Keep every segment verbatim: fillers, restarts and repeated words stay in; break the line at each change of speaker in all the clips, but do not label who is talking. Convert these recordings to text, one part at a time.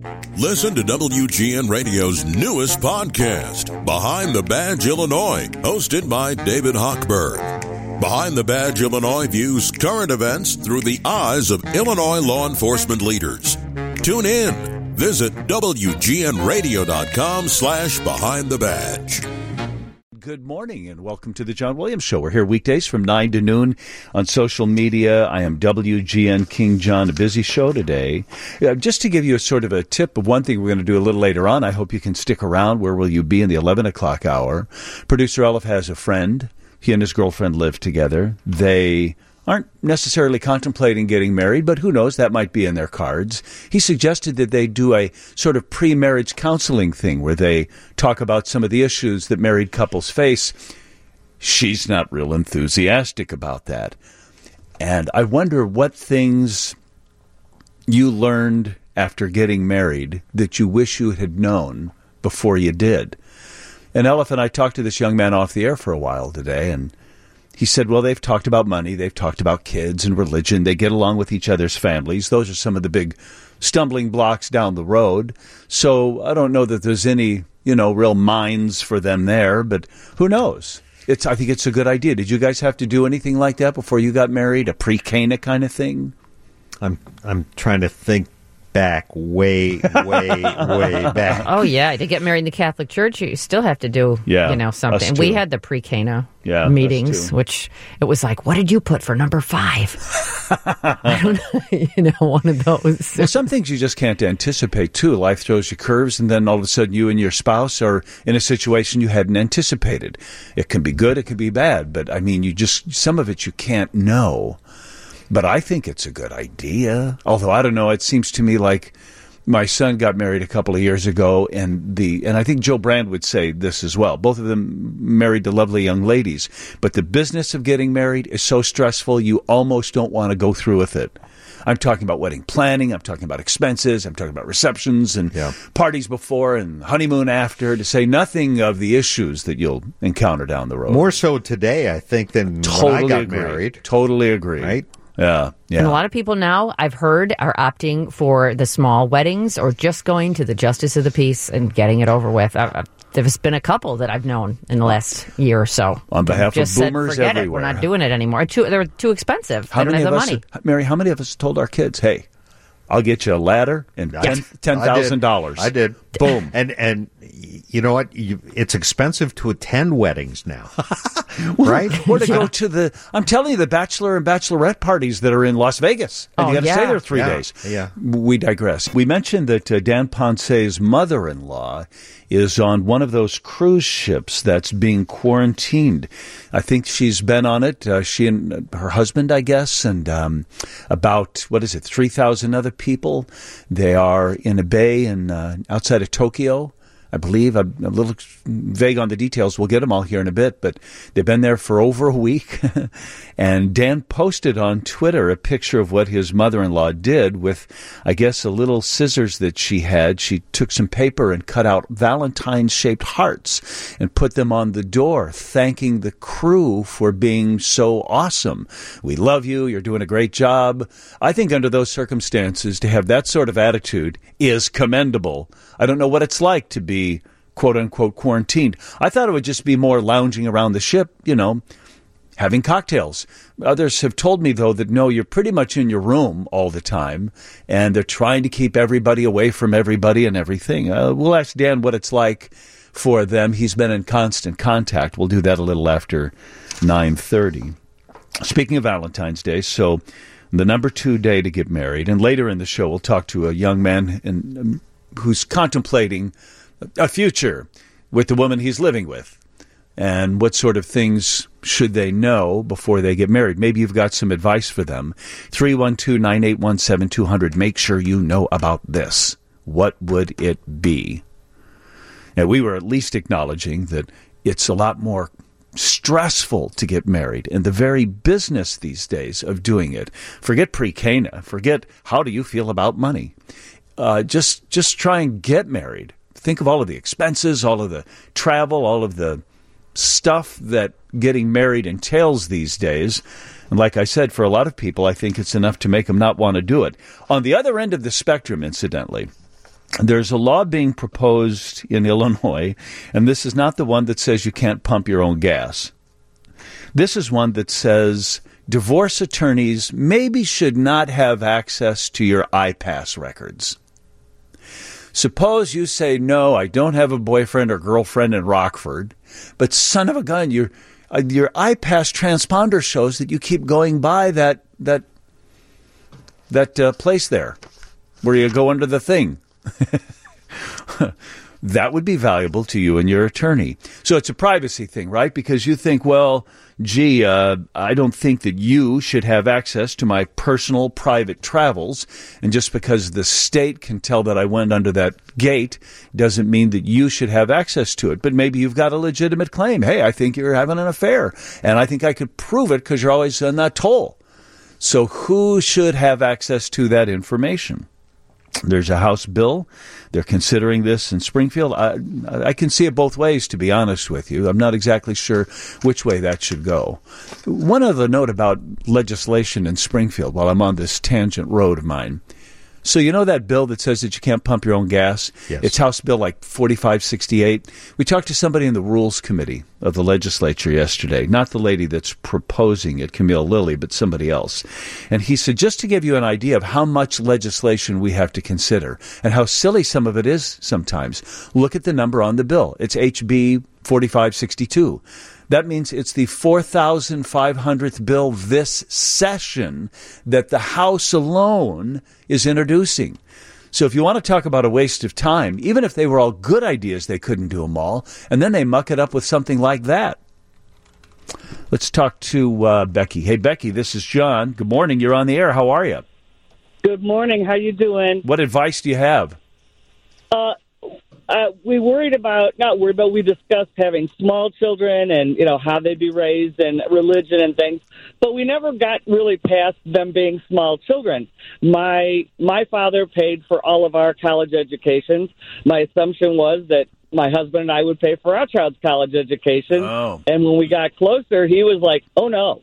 Listen to W G N Radio's newest podcast, Behind the Badge Illinois, hosted by David Hochberg. Behind the Badge Illinois views current events through the eyes of Illinois law enforcement leaders. Tune in. Visit W G N radio dot com slash behind the badge.
Good morning and welcome to the John Williams Show. We're here weekdays from nine to noon on social media. I am W G N King John, a busy show today. Uh, just to give you a sort of a tip of one thing we're going to do a little later on, I hope you can stick around. Where will you be in the eleven o'clock hour? Producer Elif has a friend. He and his girlfriend live together. They aren't necessarily contemplating getting married, but who knows, that might be in their cards. He suggested that they do a sort of pre-marriage counseling thing where they talk about some of the issues that married couples face. She's not real enthusiastic about that. And I wonder what things you learned after getting married that you wish you had known before you did. And Elif and I talked to this young man off the air for a while today, and he said, well, they've talked about money, they've talked about kids and religion, they get along with each other's families. Those are some of the big stumbling blocks down the road. So I don't know that there's any, you know, real mines for them there, but who knows? It's, I think it's a good idea. Did you guys have to do anything like that before you got married? A pre-Cana kind of thing?
I'm I'm trying to think back way, way, way back.
Oh, yeah. To get married in the Catholic Church, you still have to do,
yeah,
you know, something. We had the pre-Cana
yeah,
meetings, which it was like, what did you put for number five? I don't know, you know, one of those.
Well, some things you just can't anticipate, too. Life throws you curves, and then all of a sudden you and your spouse are in a situation you hadn't anticipated. It can be good, it can be bad, but, I mean, you just, some of it you can't know. But I think it's a good idea. Although, I don't know, it seems to me like my son got married a couple of years ago, and the and I think Joe Brand would say this as well. Both of them married to lovely young ladies. But the business of getting married is so stressful, you almost don't want to go through with it. I'm talking about wedding planning. I'm talking about expenses. I'm talking about receptions and yeah. parties before and honeymoon after, to say nothing of the issues that you'll encounter down the road.
More so today, I think, than
totally
when I got
agree.
married.
Totally agree.
Right?
Yeah, yeah.
And a lot of people now, I've heard, are opting for the small weddings or just going to the Justice of the Peace and getting it over with. I, I, there's been a couple that I've known in the last year or so.
On behalf
just
of boomers
said, forget
everywhere.
It. We're not doing it anymore. Too, they're too expensive.
How
they
many
don't
of
have the
us,
money.
Mary, how many of us told our kids, hey, I'll get you a ladder and ten thousand dollars.
I did.
Boom.
And and you know what? You, it's expensive to attend weddings now, right?
Or to go to the, I'm telling you, the bachelor and bachelorette parties that are in Las Vegas. And
oh,
you got to
yeah.
stay there three
yeah.
days.
Yeah.
We digress. We mentioned that uh, Dan Ponce's mother-in-law is on one of those cruise ships that's being quarantined. I think she's been on it, uh, she and her husband, I guess, and um, about, what is it, three thousand other people. They are in a bay in, uh, outside of Tokyo, I believe. I'm a little vague on the details. We'll get them all here in a bit, but they've been there for over a week. And Dan posted on Twitter a picture of what his mother-in-law did with, I guess, a little scissors that she had. She took some paper and cut out Valentine-shaped hearts and put them on the door, thanking the crew for being so awesome. We love you. You're doing a great job. I think under those circumstances, to have that sort of attitude is commendable. I don't know what it's like to be, quote-unquote, quarantined. I thought it would just be more lounging around the ship, you know, having cocktails. Others have told me, though, that no, you're pretty much in your room all the time, and they're trying to keep everybody away from everybody and everything. Uh, we'll ask Dan what it's like for them. He's been in constant contact. We'll do that a little after nine thirty. Speaking of Valentine's Day, so the number two day to get married, and later in the show we'll talk to a young man in, um, who's contemplating a future with the woman he's living with. And what sort of things should they know before they get married? Maybe you've got some advice for them. three one two, nine eight one, seven two zero zero. Make sure you know about this. What would it be? Now, we were at least acknowledging that it's a lot more stressful to get married, and the very business these days of doing it. Forget pre-Cana. Forget how do you feel about money. Uh, just just try and get married. Think of all of the expenses, all of the travel, all of the stuff that getting married entails these days. And like I said, for a lot of people, I think it's enough to make them not want to do it. On the other end of the spectrum, incidentally, There's a law being proposed in Illinois, and this is not the one that says you can't pump your own gas. This is one that says divorce attorneys maybe should not have access to your I pass records. Suppose you say, no, I don't have a boyfriend or girlfriend in Rockford, but son of a gun, your uh, your I pass transponder shows that you keep going by that that that uh, place there where you go under the thing. That would be valuable to you and your attorney. So it's a privacy thing, right? Because you think, well, gee, uh, I don't think that you should have access to my personal private travels. And just because the state can tell that I went under that gate doesn't mean that you should have access to it. But maybe you've got a legitimate claim. Hey, I think you're having an affair. And I think I could prove it because you're always on that toll. So who should have access to that information? There's a House bill. They're considering this in Springfield. I, I can see it both ways, to be honest with you. I'm not exactly sure which way that should go. One other note about legislation in Springfield while I'm on this tangent road of mine. So you know that bill that says that you can't pump your own gas?
Yes.
It's House Bill like forty-five sixty-eight. We talked to somebody in the Rules Committee of the legislature yesterday, not the lady that's proposing it, Camille Lilly, but somebody else. And he said, just to give you an idea of how much legislation we have to consider and how silly some of it is sometimes, look at the number on the bill. It's H B forty-five sixty-two. That means it's the four thousand five hundredth bill this session that the House alone is introducing. So if you want to talk about a waste of time, even if they were all good ideas, they couldn't do them all. And then they muck it up with something like that. Let's talk to uh, Becky. Hey, Becky, this is John. Good morning. You're on the air. How are you?
Good morning. How you doing?
What advice do you have?
Uh, uh, we worried about, not worried, but we discussed having small children and, you know, how they'd be raised and religion and things. But we never got really past them being small children. My my father paid for all of our college educations. My assumption was that my husband and I would pay for our child's college education.
Oh.
And when we got closer, he was like, oh, no.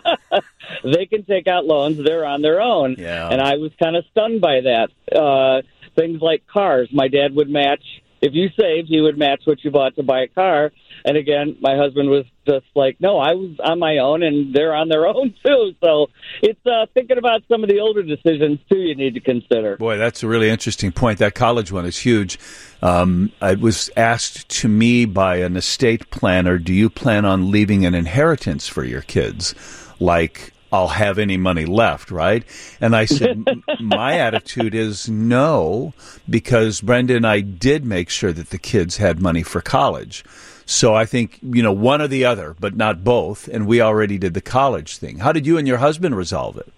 They can take out loans. They're on their own.
Yeah.
And I was kind of stunned by that. Uh, things like cars. My dad would match. If you saved, he would match what you bought to buy a car. And again, my husband was just like, no, I was on my own, and they're on their own, too. So it's uh, thinking about some of the older decisions, too, you need to consider.
Boy, that's a really interesting point. That college one is huge. Um, it was asked to me by an estate planner, do you plan on leaving an inheritance for your kids? Like, I'll have any money left, right? And I said, my attitude is no, because Brenda and I did make sure that the kids had money for college. So I think, you know, one or the other, but not both. And we already did the college thing. How did you and your husband resolve it?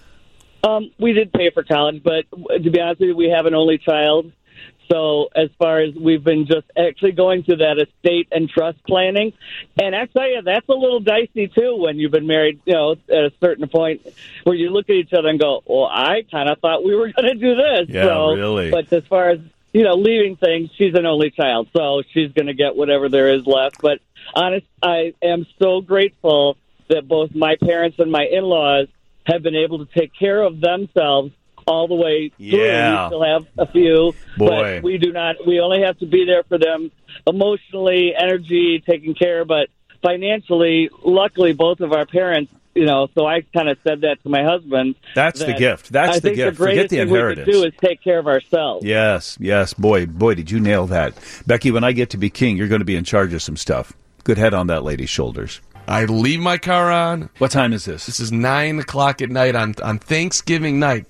Um, we did pay for college, but to be honest with you, we have an only child. So as far as we've been just actually going through that estate and trust planning. And I tell you, that's a little dicey, too, when you've been married, you know, at a certain point where you look at each other and go, well, I kind of thought we were going to do this.
Yeah,
so,
really.
But as far as, you know, leaving things, she's an only child, so she's going to get whatever there is left. But honest, I am so grateful that both my parents and my in-laws have been able to take care of themselves all the way through.
Yeah.
We still have a few,
Boy.
but we do not. We only have to be there for them emotionally, energy, taking care, but financially, luckily, both of our parents, you know, so I kind of said that to my husband.
That's
that
the gift. That's
I
the
think
gift.
The greatest
Forget the
thing
inheritance.
we could do is take care of ourselves.
Yes, yes. Boy, boy, did you nail that. Becky, when I get to be king, you're going to be in charge of some stuff. Good head on that lady's shoulders.
I leave my car on.
What time is this?
This is nine o'clock at night on, on Thanksgiving night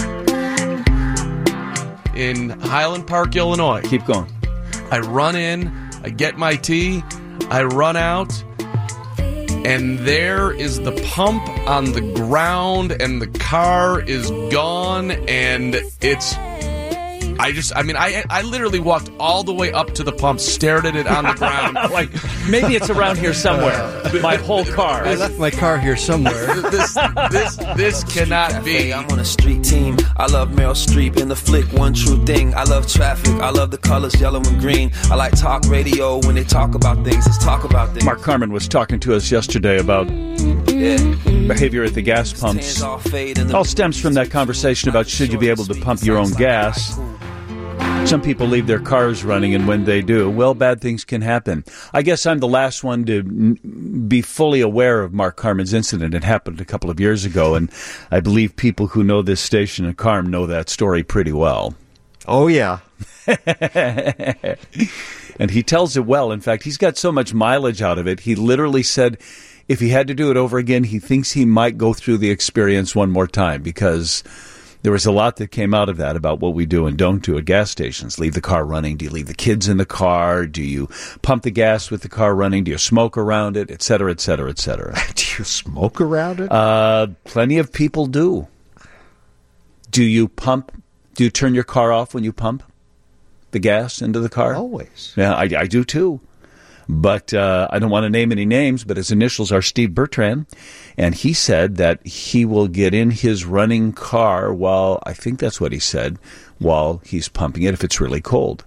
in Highland Park, Illinois.
Keep going.
I run in, I get my tea, I run out, and there is the pump on the ground, and the car is gone, and it's... I just, I mean, I I literally walked all the way up to the pump, stared at it on the ground.
Like, maybe it's around here somewhere. My whole car.
I left my car here somewhere.
This, this, this cannot be.
I'm on a street team. I love Meryl Streep in the flick, One True Thing. I love traffic. I love the colors yellow and green. I like talk radio when they talk about things. Let's talk about things.
Mark Carman was talking to us yesterday about
Yeah.
behavior at the gas pumps. All stems from that conversation about should you be able to pump your own gas. Some people leave their cars running, and when they do, well, bad things can happen. I guess I'm the last one to n- be fully aware of Mark Carman's incident. It happened a couple of years ago, and I believe people who know this station and Carm know that story pretty well.
Oh, yeah.
And he tells it well. In fact, he's got so much mileage out of it. He literally said if he had to do it over again, he thinks he might go through the experience one more time, because there was a lot that came out of that about what we do and don't do at gas stations. Leave the car running. Do you leave the kids in the car? Do you pump the gas with the car running? Do you smoke around it? Et cetera, et cetera, et cetera.
Do you smoke around it?
Uh, plenty of people do. Do you pump? Do you turn your car off when you pump the gas into the car?
Always.
Yeah, I, I do too. But uh, I don't want to name any names, but his initials are Steve Bertrand. And he said that he will get in his running car while, I think that's what he said, while he's pumping it if it's really cold.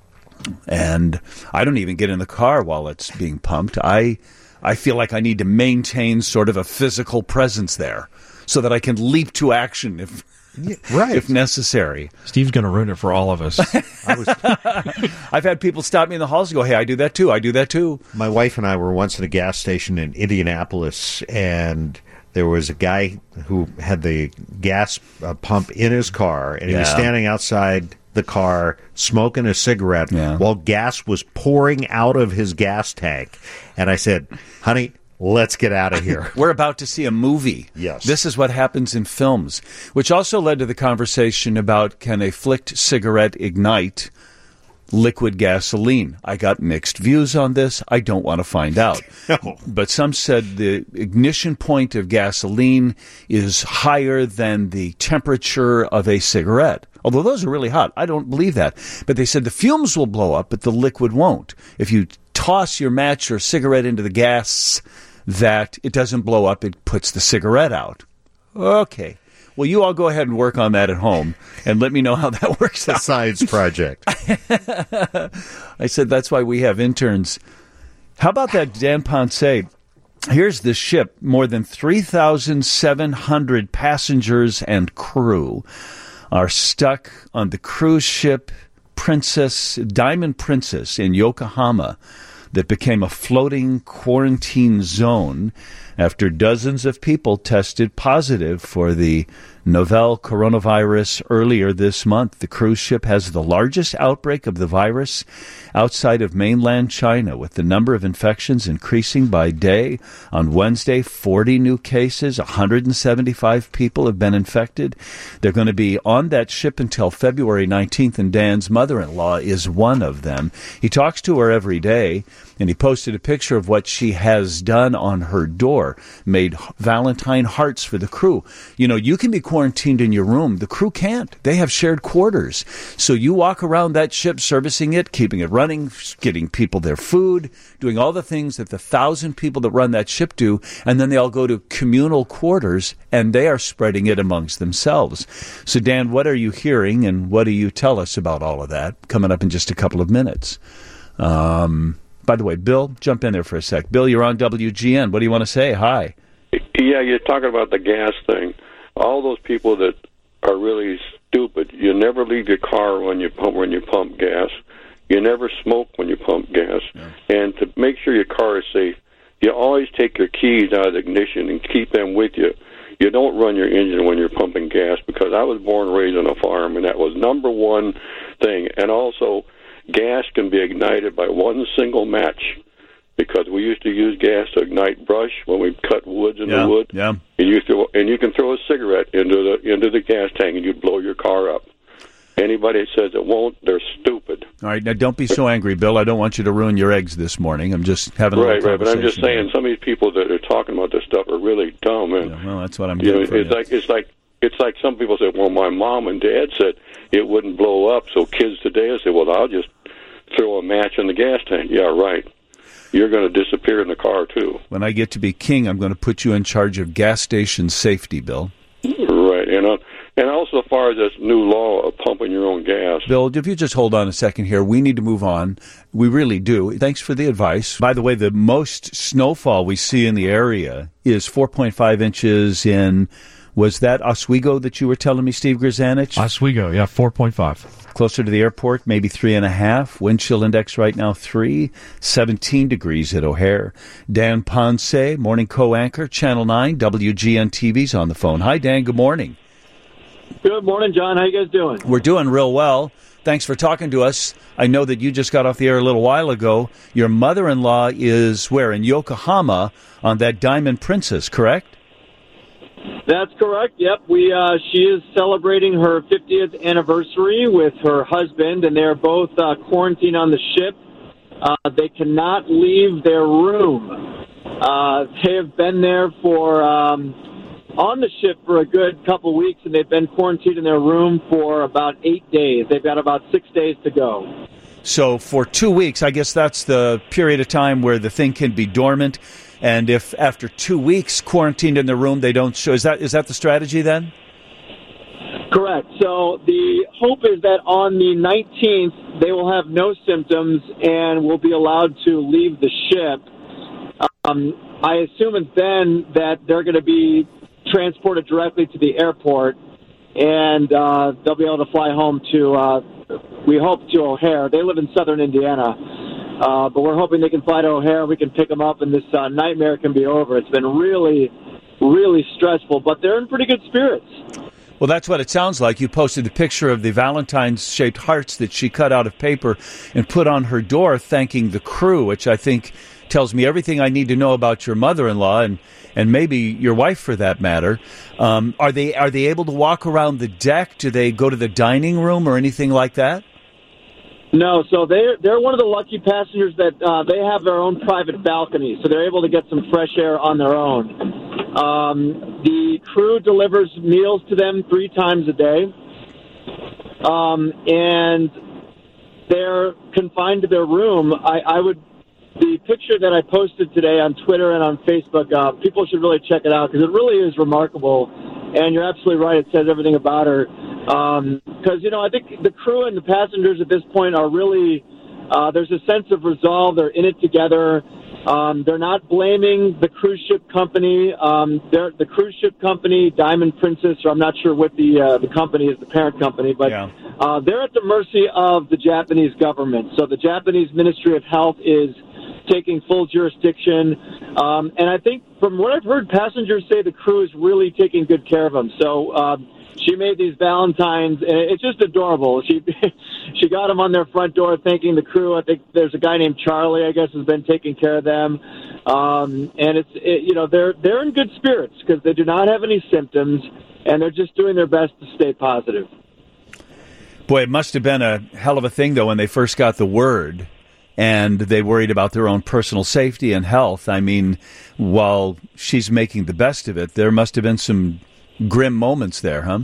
And I don't even get in the car while it's being pumped. I I feel like I need to maintain sort of a physical presence there so that I can leap to action if
Yeah, right.
if necessary.
Steve's going to ruin it for all of us.
I was,
I've had people stop me in the halls and go, hey, I do that too. I do that too.
my wife and I were once at a gas station in Indianapolis, and there was a guy who had the gas uh, pump in his car, and he was
Yeah.
standing outside the car smoking a cigarette
Yeah.
while gas was pouring out of his gas tank. And I said, honey, let's get out of here.
We're about to see a movie.
Yes.
This is what happens in films, which also led to the conversation about, can a flicked cigarette ignite liquid gasoline? I got mixed views on this. I don't want to find out.
No.
But some said the ignition point of gasoline is higher than the temperature of a cigarette. Although those are really hot. I don't believe that. But they said the fumes will blow up, but the liquid won't. If you toss your match or cigarette into the gas, that it doesn't blow up, it puts the cigarette out. Okay. Well, you all go ahead and work on that at home, and let me know how that works
A
out.
science project.
I said that's why we have interns. How about that, Dan Ponce? Here's the ship. More than three thousand seven hundred passengers and crew are stuck on the cruise ship Princess Diamond Princess in Yokohama that became a floating quarantine zone after dozens of people tested positive for the novel coronavirus earlier this month. The cruise ship has the largest outbreak of the virus outside of mainland China, with the number of infections increasing by day. On Wednesday, forty new cases, one hundred seventy-five people have been infected. They're going to be on that ship until February nineteenth, and Dan's mother-in-law is one of them. He talks to her every day, and he posted a picture of what she has done on her door, made Valentine hearts for the crew. You know, you can be quarantined in your room. The crew can't. They have shared quarters. So you walk around that ship servicing it, keeping it running, getting people their food, doing all the things that the thousand people that run that ship do, and then they all go to communal quarters, and they are spreading it amongst themselves. So, Dan, what are you hearing, and what do you tell us about all of that? Coming up in just a couple of minutes. Um... By the way, Bill, jump in there for a sec. Bill, you're on W G N. What do you want to say? Hi.
Yeah, you're talking about the gas thing. All those people that are really stupid, you never leave your car when you pump when you pump gas. You never smoke when you pump gas. Yeah. And to make sure your car is safe, you always take your keys out of the ignition and keep them with you. You don't run your engine when you're pumping gas, because I was born and raised on a farm, and that was number one thing. And also, gas can be ignited by one single match, because we used to use gas to ignite brush when we cut woods in
yeah,
the wood.
Yeah.
And you throw, and you can throw a cigarette into the into the gas tank and you blow your car up. Anybody that says it won't, they're stupid.
All right, now don't be so angry, Bill. I don't want you to ruin your eggs this morning. I'm just having a
right,
little
right. But I'm just saying,
here.
some of these people that are talking about this stuff are really dumb. And
yeah, well, that's what I'm
you know,
getting from
it's
you.
like it's like it's like some people say, well, my mom and dad said it wouldn't blow up. So kids today say, well, I'll just throw a match in the gas tank. Yeah, right. You're going to disappear in the car, too.
When I get to be king, I'm going to put you in charge of gas station safety, Bill.
Right. And, uh, and also, as far as this new law of pumping your own gas.
Bill, if you just hold on a second here, we need to move on. We really do. Thanks for the advice. By the way, the most snowfall we see in the area is four point five inches in Was that Oswego that you were telling me, Steve Grzanich?
Oswego, yeah, four point five.
Closer to the airport, maybe three and a half. Wind chill index right now, three. seventeen degrees at O'Hare. Dan Ponce, morning co-anchor, Channel nine, W G N T V's on the phone. Hi, Dan. Good morning.
Good morning, John. How you guys doing?
We're doing real well. Thanks for talking to us. I know that you just got off the air a little while ago. Your mother-in-law is where? In Yokohama on that Diamond Princess, correct?
That's correct. Yep. We uh, she is celebrating her fiftieth anniversary with her husband, and they're both uh, quarantined on the ship. Uh, they cannot leave their room. Uh, they have been there for um, on the ship for a good couple weeks, and they've been quarantined in their room for about eight days. They've got about six days to go.
So for two weeks, I guess that's the period of time where the thing can be dormant. And if after two weeks quarantined in the room, they don't show, is that is that the strategy then?
Correct. So the hope is that on the nineteenth, they will have no symptoms and will be allowed to leave the ship. Um, I assume it's then that they're going to be transported directly to the airport, and uh, they'll be able to fly home to, uh, we hope, to O'Hare. They live in southern Indiana. Uh, but we're hoping they can fly to O'Hare, we can pick them up, and this uh, nightmare can be over. It's been really, really stressful, but they're in pretty good spirits.
Well, that's what it sounds like. You posted the picture of the Valentine's-shaped hearts that she cut out of paper and put on her door thanking the crew, which I think tells me everything I need to know about your mother-in-law and, and maybe your wife for that matter. Um, are they are they able to walk around the deck? Do they go to the dining room or anything like that?
No, so they're, they're one of the lucky passengers that uh, they have their own private balcony, so they're able to get some fresh air on their own. Um, the crew delivers meals to them three times a day, um, and they're confined to their room. I, I would the picture that I posted today on Twitter and on Facebook, uh, people should really check it out because it really is remarkable. And you're absolutely right; it says everything about her. Because, um, you know, I think the crew and the passengers at this point are really, uh, there's a sense of resolve. They're in it together. Um, they're not blaming the cruise ship company. Um, they're, the cruise ship company, Diamond Princess, or I'm not sure what the uh, the company is, the parent company, but yeah. uh, they're at the mercy of the Japanese government. So the Japanese Ministry of Health is taking full jurisdiction. Um, and I think from what I've heard, passengers say the crew is really taking good care of them. So, uh, she made these Valentines, and it's just adorable. She she got them on their front door thanking the crew. I think there's a guy named Charlie, I guess, has been taking care of them. Um, and, it's it, you know, they're they're in good spirits because they do not have any symptoms, and they're just doing their best to stay positive.
Boy, it must have been a hell of a thing, though, when they first got the word and they worried about their own personal safety and health. I mean, while she's making the best of it, there must have been some grim moments there, huh?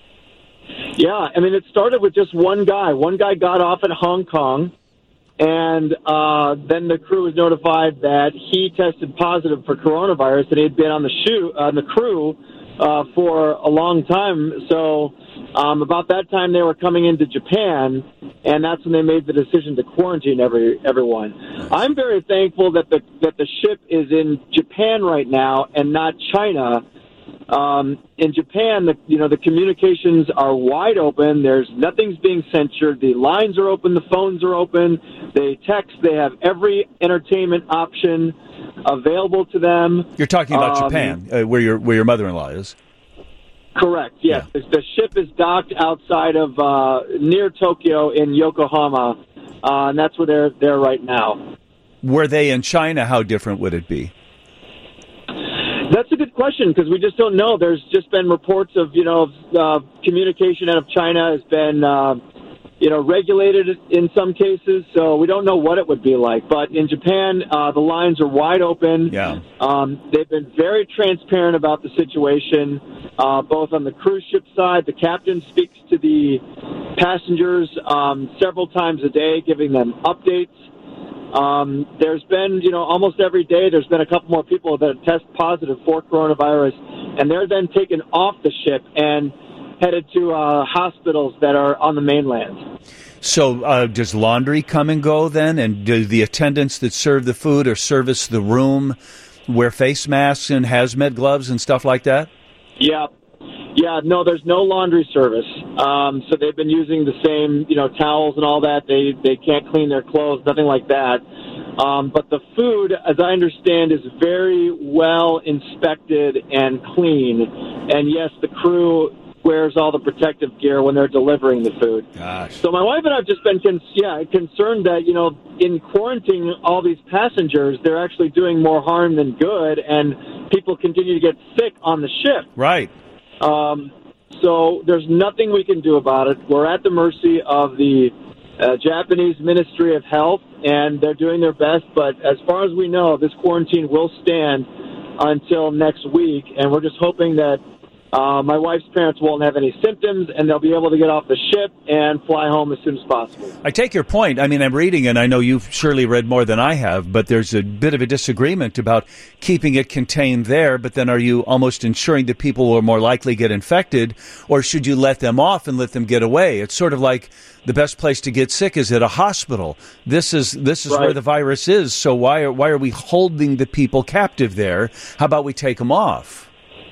Yeah, I mean, it started with just one guy. One guy got off in Hong Kong, and uh, then the crew was notified that he tested positive for coronavirus, and he had been on the shoot, on the crew uh, for a long time. So um, about that time, they were coming into Japan, and that's when they made the decision to quarantine every everyone. I'm very thankful that the that the ship is in Japan right now and not China. Um, in Japan, the, you know, the communications are wide open. There's nothing's being censored. The lines are open. The phones are open. They text. They have every entertainment option available to them.
You're talking about
um,
Japan, uh, where your where your mother-in-law is.
Correct. Yes, yeah. The ship is docked outside of uh, near Tokyo in Yokohama, uh, and that's where they're there right now.
Were they in China? How different would it be?
That's a good question because we just don't know. There's just been reports of, you know, uh, communication out of China has been, uh, you know, regulated in some cases, so we don't know what it would be like. But in Japan, uh, the lines are wide open.
Yeah.
Um, they've been very transparent about the situation, uh, both on the cruise ship side. The captain speaks to the passengers um, several times a day, giving them updates. Um, there's been, you know, almost every day there's been a couple more people that test positive for coronavirus, and they're then taken off the ship and headed to uh, hospitals that are on the mainland.
So uh, does laundry come and go then? And do the attendants that serve the food or service the room wear face masks and hazmat gloves and stuff like that?
Yeah. Yeah, no, there's no laundry service. Um, so they've been using the same, you know, towels and all that. They they can't clean their clothes, nothing like that. Um, but the food, as I understand, is very well inspected and clean. And yes, the crew wears all the protective gear when they're delivering the food.
Gosh.
So my wife and I have just been con- yeah, concerned that, you know, in quarantining all these passengers, they're actually doing more harm than good, and people continue to get sick on the ship.
Right.
Um, so there's nothing we can do about it. We're at the mercy of the uh, Japanese Ministry of Health, and they're doing their best. But as far as we know, this quarantine will stand until next week, and we're just hoping that Uh, my wife's parents won't have any symptoms, and they'll be able to get off the ship and fly home as soon as possible.
I take your point. I mean, I'm reading, and I know you've surely read more than I have, but there's a bit of a disagreement about keeping it contained there, but then are you almost ensuring that people will more likely get infected, or should you let them off and let them get away? It's sort of like the best place to get sick is at a hospital. This is this is
Right.
where the virus is, so why are, why are we holding the people captive there? How about we take them off?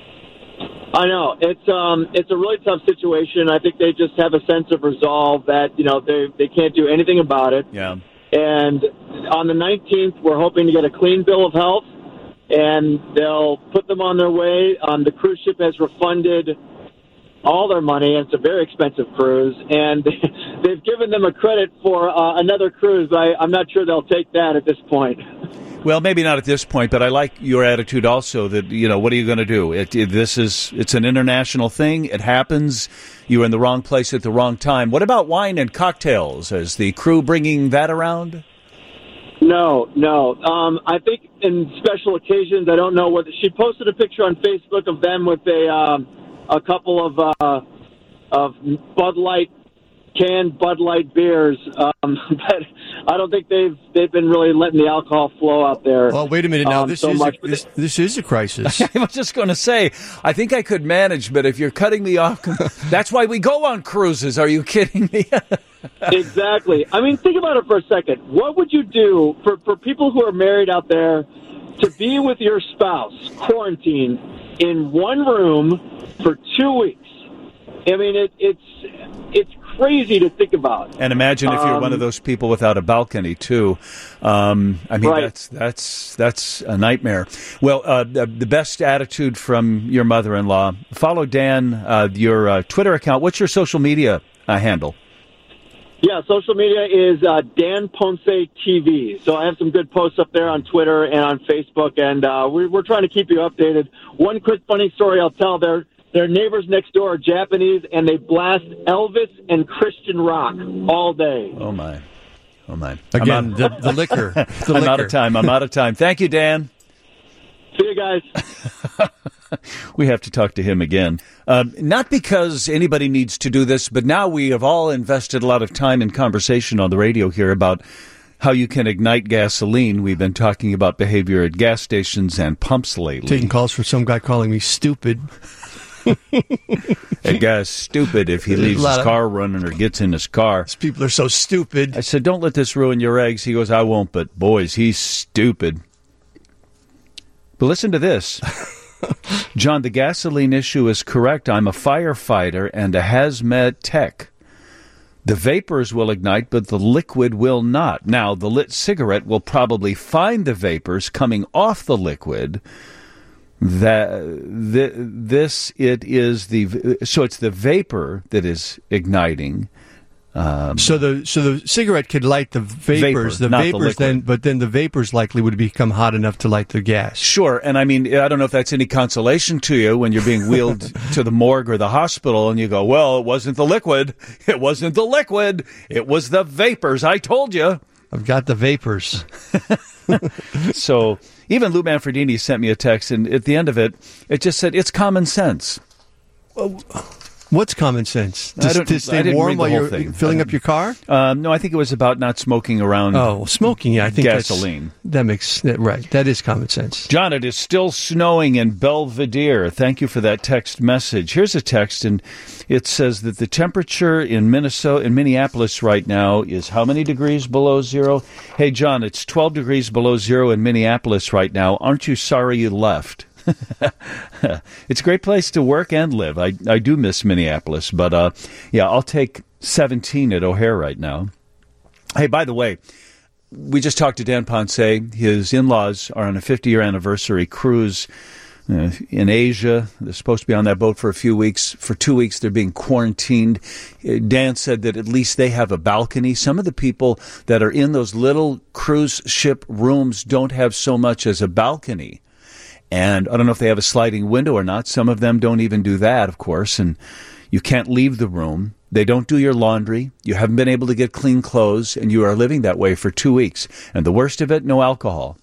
I know it's um it's a really tough situation. I think they just have a sense of resolve that, you know, they they can't do anything about it.
Yeah.
And on the nineteenth, we're hoping to get a clean bill of health, and they'll put them on their way. Um, the cruise ship has refunded all their money, and it's a very expensive cruise. And they've given them a credit for uh, another cruise, but I, I'm not sure they'll take that at this point.
Well, maybe not at this point, but I like your attitude also that, you know, what are you going to do? It, it, this is, it's an international thing. It happens. You're in the wrong place at the wrong time. What about wine and cocktails? Is the crew bringing that around?
No, no. Um, I think in special occasions, I don't know whether she posted a picture on Facebook of them with a um, a couple of uh, of Bud Light canned Bud Light beers, um, but I don't think they've they've been really letting the alcohol flow out there.
Well, wait a minute now.
Um,
this
so
is
much.
a, this, this is a crisis.
I was just going to say, I think I could manage, but if you're cutting me off, that's why we go on cruises. Are you kidding me?
Exactly. I mean, think about it for a second. What would you do for, for people who are married out there to be with your spouse quarantined in one room for two weeks? I mean, it, it's it's crazy to think about.
And imagine if you're
um,
one of those people without a balcony too. Um, I mean,
Right.
that's that's that's a nightmare. Well, uh, the, the best attitude from your mother-in-law. Follow Dan, uh, your uh, Twitter account. What's your social media uh, handle?
Yeah, social media is uh, Dan Ponce T V. So I have some good posts up there on Twitter and on Facebook, and uh, we're, we're trying to keep you updated. One quick funny story I'll tell. Their their neighbors next door are Japanese, and they blast Elvis and Christian rock all day.
Oh, my. Oh, my.
Again,
I'm
the,
out,
the liquor. The
I'm
liquor.
out of time. I'm out of time. Thank you, Dan.
See you guys.
We have to talk to him again. Um, not because anybody needs to do this, but now we have all invested a lot of time and conversation on the radio here about how you can ignite gasoline. We've been talking about behavior at gas stations and pumps lately.
Taking calls from some guy calling me stupid.
That guy's stupid if he
There's a
leaves
lot
his
of-
car running or gets in his car.
These people are so stupid.
I said, don't let this ruin your eggs. He goes, I won't, but boys, he's stupid. But listen to this. John, the gasoline issue is correct. I'm a firefighter and a hazmat tech. The vapors will ignite, but the liquid will not. Now, the lit cigarette will probably find the vapors coming off the liquid. That th- this it is the so it's the vapor that is igniting. Um,
So the so the cigarette could light the vapors,
Vapor,
the
not the
vapors
liquid.
then, but then the vapors likely would become hot enough to light the gas.
Sure, and I mean, I don't know if that's any consolation to you when you're being wheeled to the morgue or the hospital and you go, well, it wasn't the liquid. It wasn't the liquid. It was the vapors. I told you.
I've got the vapors.
So even Lou Manfredini sent me a text, and at the end of it, it just said, it's common sense.
What's common sense?
I
To,
don't-
to
I
stay
didn't
warm
read the
while
whole
you're
thing.
filling
I
up your car?
Um, no, I think it was about not smoking around
Oh, well, smoking, yeah, I think that's-
gasoline.
That makes that right. That is common sense.
John, it is still snowing in Belvedere. Thank you for that text message. Here's a text, and it says that the temperature in Minnesota, in Minneapolis right now is how many degrees below zero? Hey, John, it's twelve degrees below zero in Minneapolis right now. Aren't you sorry you left? It's a great place to work and live. I, I do miss Minneapolis, but uh, yeah, I'll take seventeen at O'Hare right now. Hey, by the way, we just talked to Dan Ponce. His in-laws are on a fifty-year anniversary cruise uh, in Asia. They're supposed to be on that boat for a few weeks. For two weeks, they're being quarantined. Uh, Dan said that at least they have a balcony. Some of the people that are in those little cruise ship rooms don't have so much as a balcony. And I don't know if they have a sliding window or not. Some of them don't even do that, of course, and you can't leave the room. They don't do your laundry. You haven't been able to get clean clothes, and you are living that way for two weeks. And the worst of it, no alcohol.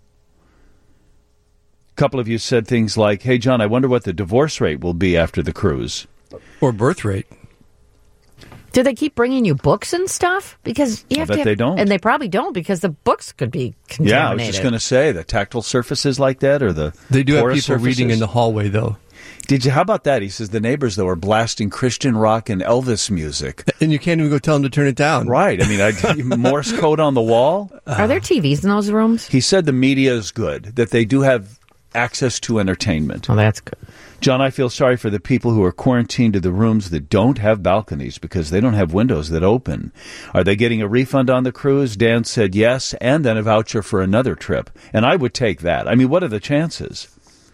A couple of you said things like, hey, John, I wonder what the divorce rate will be after the cruise.
Or birth rate.
Do they keep bringing you books and stuff? Because you
I
have
bet
to have,
they don't.
And they probably don't because the books could be contaminated.
Yeah, I was just going to say, the tactile surfaces like that or the
They do have
porous
people
surfaces?
reading in the hallway, though.
Did you? How about that? He says the neighbors, though, are blasting Christian rock and Elvis music.
And you can't even go tell them to turn it down.
Right. I mean, I, Morse code on the wall.
Are there T Vs in those rooms?
He said the media is good, that they do have access to entertainment.
Oh, that's good.
John, I feel sorry for the people who are quarantined to the rooms that don't have balconies because they don't have windows that open. Are they getting a refund on the cruise? Dan said yes, and then a voucher for another trip. And I would take that. I mean, what are the chances?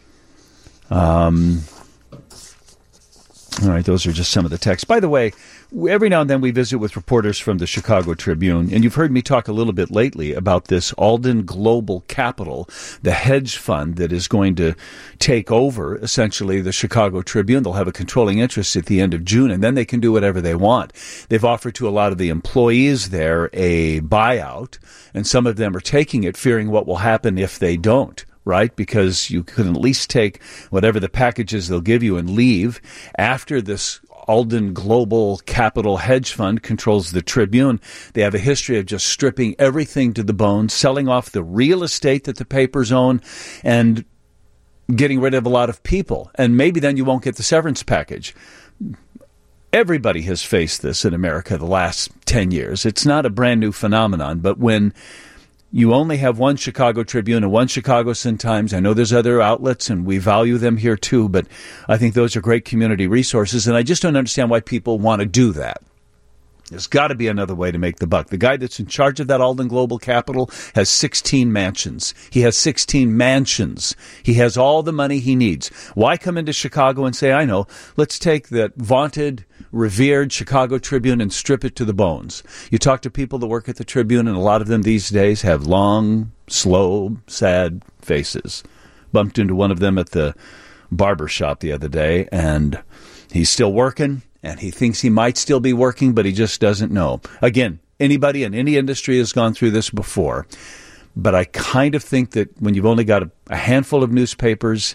Um... All right, those are just some of the texts. By the way, every now and then we visit with reporters from the Chicago Tribune, and you've heard me talk a little bit lately about this Alden Global Capital, the hedge fund that is going to take over, essentially, the Chicago Tribune. They'll have a controlling interest at the end of June, and then they can do whatever they want. They've offered to a lot of the employees there a buyout, and some of them are taking it, fearing what will happen if they don't. Right? Because you can at least take whatever the packages they'll give you and leave. After this Alden Global Capital Hedge Fund controls the Tribune, they have a history of just stripping everything to the bone, selling off the real estate that the papers own, and getting rid of a lot of people. And maybe then you won't get the severance package. Everybody has faced this in America the last ten years. It's not a brand new phenomenon, but when you only have one Chicago Tribune and one Chicago Sun-Times. I know there's other outlets, and we value them here too, but I think those are great community resources, and I just don't understand why people want to do that. There's got to be another way to make the buck. The guy that's in charge of that Alden Global Capital has sixteen mansions. He has sixteen mansions. He has all the money he needs. Why come into Chicago and say, I know, let's take that vaunted, revered Chicago Tribune and strip it to the bones? You talk to people that work at the Tribune, and a lot of them these days have long, slow, sad faces. Bumped into one of them at the barber shop the other day, and he's still working. And he thinks he might still be working, but he just doesn't know. Again, anybody in any industry has gone through this before. But I kind of think that when you've only got a, a handful of newspapers,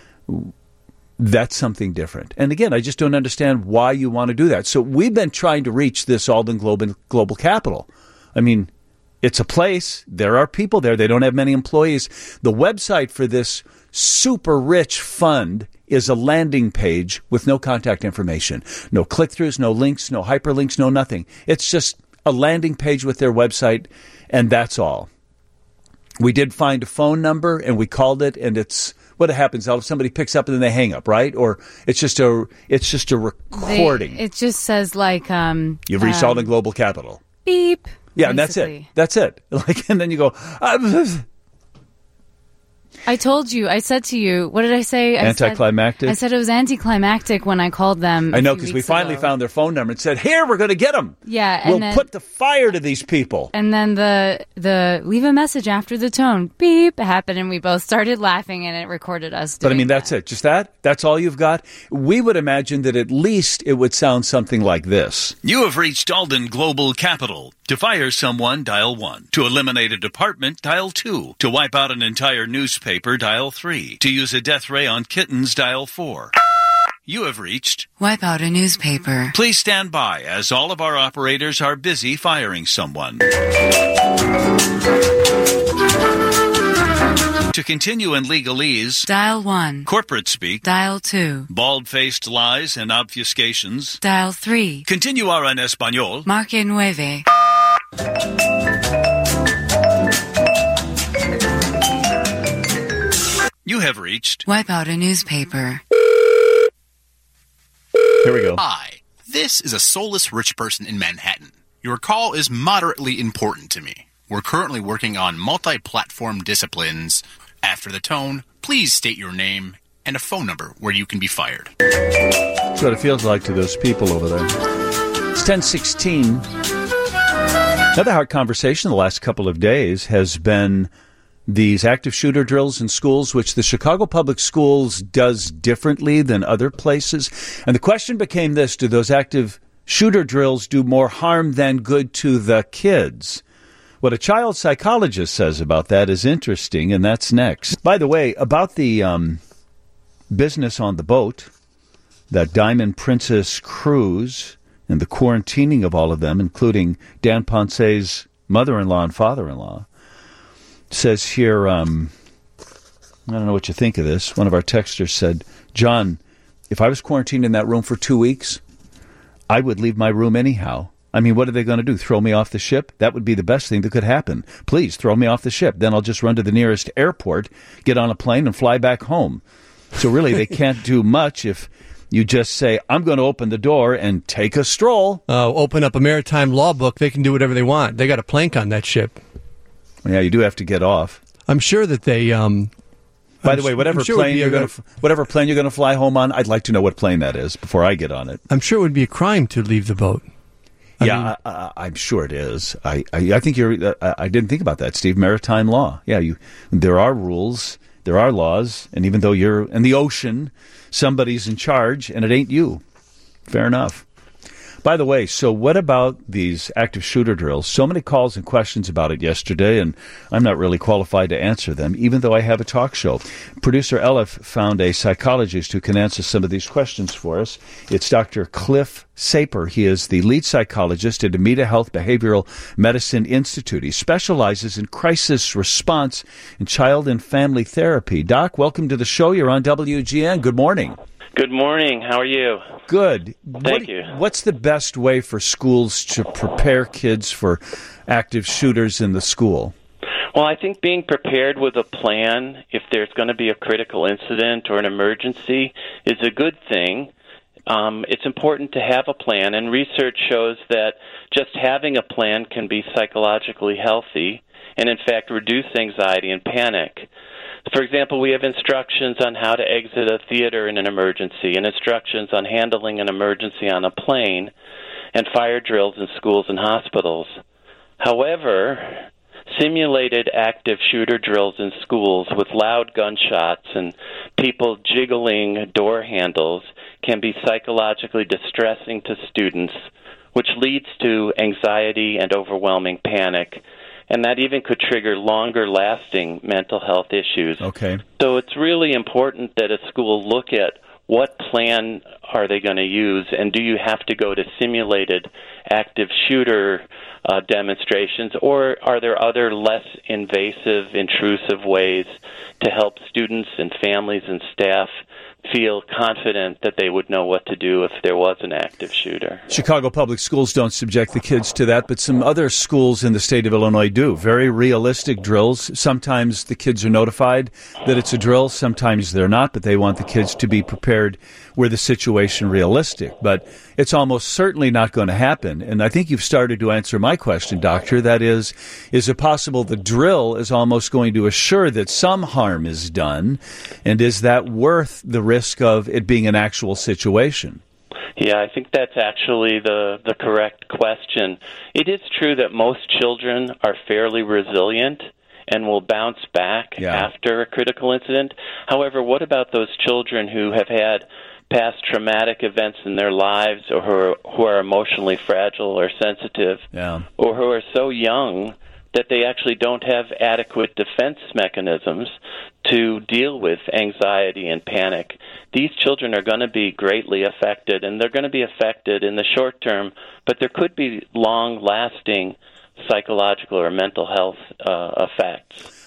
that's something different. And again, I just don't understand why you want to do that. So we've been trying to reach this Alden Global, Global Capital. I mean, it's a place. There are people there. They don't have many employees. The website for this super rich fund is a landing page with no contact information. No click-throughs, no links, no hyperlinks, no nothing. It's just a landing page with their website, and that's all. We did find a phone number, and we called it, and it's what happens. Somebody picks up, and then they hang up, right? Or it's just a it's just a recording.
They, it just says, like... Um,
You've reached
um,
Alden Global Capital.
Beep.
Yeah, and that's it. That's it. Like, and then you go... Uh,
I told you. I said to you, what did I say? I
Anticlimactic?
Said, I said it was anticlimactic when I called them.
I know, because we finally
ago.
found their phone number and said, here, we're going to get them.
Yeah.
We'll
and then,
put the fire to these people.
And then the the leave a message after the tone, beep, happened, and we both started laughing, and it recorded us doing
But I mean, that's
that.
it. Just that? That's all you've got? We would imagine that at least it would sound something like this.
You have reached Alden Global Capital. To fire someone, dial one. To eliminate a department, dial two. To wipe out an entire newspaper, dial three. To use a death ray on kittens, dial four. You have reached...
Wipe out a newspaper.
Please stand by, as all of our operators are busy firing someone. To continue in legalese...
Dial one.
Corporate speak...
Dial two.
Bald-faced lies and obfuscations...
Dial three.
Continue ahora en español...
Marque nueve.
You have reached
Wipe out a newspaper.
Here we go.
Hi, this is a soulless rich person in Manhattan. Your call is moderately important to me. We're currently working on multi-platform disciplines. After the tone, please state your name and a phone number where you can be fired.
That's what it feels like to those people over there. It's ten sixteen. Another hot conversation the last couple of days has been these active shooter drills in schools, which the Chicago Public Schools does differently than other places. And the question became this: do those active shooter drills do more harm than good to the kids? What a child psychologist says about that is interesting, and that's next. By the way, about the um, business on the boat, that Diamond Princess cruise, and the quarantining of all of them, including Dan Ponce's mother-in-law and father-in-law, says here, um, I don't know what you think of this. One of our texters said, John, if I was quarantined in that room for two weeks, I would leave my room anyhow. I mean, what are they going to do? Throw me off the ship? That would be the best thing that could happen. Please throw me off the ship. Then I'll just run to the nearest airport, get on a plane, and fly back home. So really, they can't do much if you just say, I'm going to open the door and take a stroll.
Uh, open up a maritime law book. They can do whatever they want. They got a plank on that ship.
Yeah, you do have to get off.
I'm sure that they... Um,
By
I'm
the way,
sure,
whatever
sure
plane you're
a,
going to, whatever plane you're going to fly home on, I'd like to know what plane that is before I get on it.
I'm sure it would be a crime to leave the boat. I
yeah,
mean,
I, I, I'm sure it is. I, I, I think you're. Uh, I didn't think about that, Steve. Maritime law. Yeah, you. There are rules. There are laws, and even though you're in the ocean, somebody's in charge, and it ain't you. Fair enough. By the way, so what about these active shooter drills? So many calls and questions about it yesterday, and I'm not really qualified to answer them, even though I have a talk show. Producer Elif found a psychologist who can answer some of these questions for us. It's Doctor Cliff Saper. He is the lead psychologist at Amita Health Behavioral Medicine Institute. He specializes in crisis response in child and family therapy. Doc, welcome to the show. You're on W G N. Good morning.
Good morning. How are you?
Good.
Thank
what,
you.
What's the best way for schools to prepare kids for active shooters in the school?
Well, I think being prepared with a plan if there's going to be a critical incident or an emergency is a good thing. Um, it's important to have a plan, and research shows that just having a plan can be psychologically healthy and, in fact, reduce anxiety and panic. For example, we have instructions on how to exit a theater in an emergency and instructions on handling an emergency on a plane and fire drills in schools and hospitals. However, simulated active shooter drills in schools with loud gunshots and people jiggling door handles can be psychologically distressing to students, which leads to anxiety and overwhelming panic. And that even could trigger longer-lasting mental health issues.
Okay.
So it's really important that a school look at what plan are they going to use, and do you have to go to simulated active shooter uh, demonstrations, or are there other less invasive, intrusive ways to help students and families and staff feel confident that they would know what to do if there was an active shooter?
Chicago Public Schools don't subject the kids to that, but some other schools in the state of Illinois do. Very realistic drills. Sometimes the kids are notified that it's a drill. Sometimes they're not, but they want the kids to be prepared were the situation realistic. But it's almost certainly not going to happen. And I think you've started to answer my question, Doctor. That is, is it possible the drill is almost going to assure that some harm is done? And is that worth the risk of it being an actual situation?
Yeah, I think that's actually the, the correct question. It is true that most children are fairly resilient and will bounce back
yeah.
after a critical incident. However, what about those children who have had past traumatic events in their lives, or who are, who are emotionally fragile or sensitive,
yeah.
or who are so young that they actually don't have adequate defense mechanisms to deal with anxiety and panic? These children are going to be greatly affected, and they're going to be affected in the short term, but there could be long-lasting psychological or mental health uh, effects.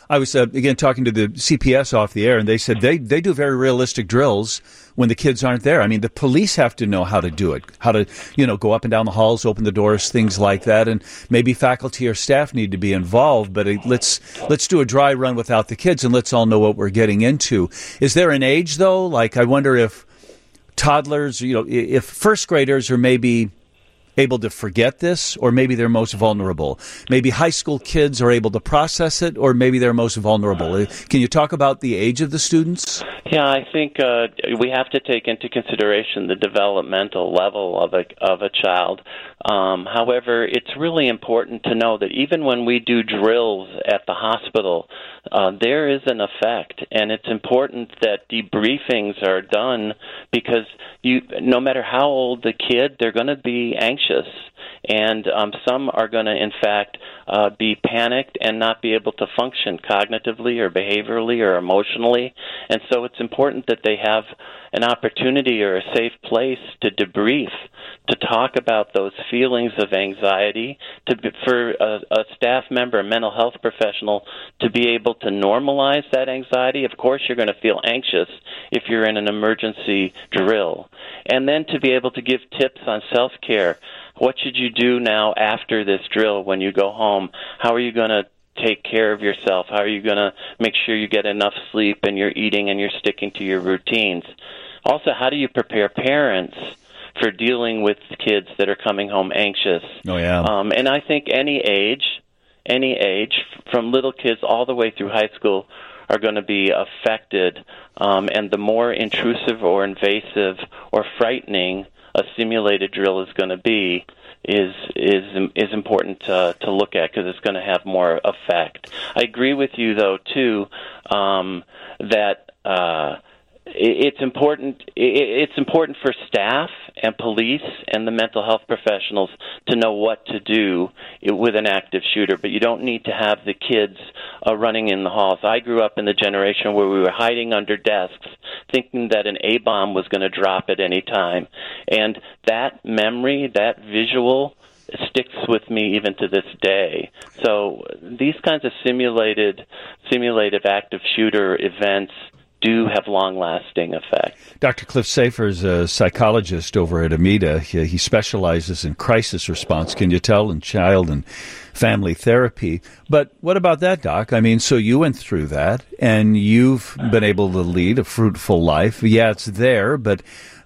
I was, uh, again, talking to the C P S off the air, and they said they, they do very realistic drills when the kids aren't there. I mean, the police have to know how to do it, how to, you know, go up and down the halls, open the doors, things like that, and maybe faculty or staff need to be involved, but uh, let's let's do a dry run without the kids, and let's all know what we're getting into. Is there an age, though? Like, I wonder if toddlers, you know, if first graders are maybe able to forget this, or maybe they're most vulnerable. Maybe high school kids are able to process it, or maybe they're most vulnerable. Can you talk about the age of the students?
Yeah, I think uh, we have to take into consideration the developmental level of a of a child. Um, however, it's really important to know that even when we do drills at the hospital, uh, there is an effect, and it's important that debriefings are done because you, no matter how old the kid, they're going to be anxious. And um, some are going to, in fact, uh, be panicked and not be able to function cognitively or behaviorally or emotionally. And so it's important that they have an opportunity or a safe place to debrief, to talk about those feelings of anxiety, to be, for a, a staff member, a mental health professional, to be able to normalize that anxiety. Of course, you're going to feel anxious if you're in an emergency drill. And then to be able to give tips on self-care. What should you do now after this drill when you go home? How are you going to take care of yourself? How are you going to make sure you get enough sleep and you're eating and you're sticking to your routines? Also, how do you prepare parents for dealing with kids that are coming home anxious?
Oh, yeah.
Um, and I think any age, any age, from little kids all the way through high school, are going to be affected. Um, and the more intrusive or invasive or frightening a simulated drill is going to be, is is is important to to look at because it's going to have more effect. I agree with you though too um, that uh, it, it's important. It, it's important for staff and police and the mental health professionals to know what to do with an active shooter, but you don't need to have the kids uh, running in the halls. I grew up in the generation where we were hiding under desks, thinking that an A-bomb was going to drop at any time. And that memory, that visual, sticks with me even to this day. So these kinds of simulated, simulated active shooter events do have long-lasting effects.
Doctor Cliff Safer is a psychologist over at Amita. He, he specializes in crisis response, can you tell, in child and family therapy. But what about that, Doc? I mean, so you went through that, and you've been able to lead a fruitful life. Yeah, it's there, but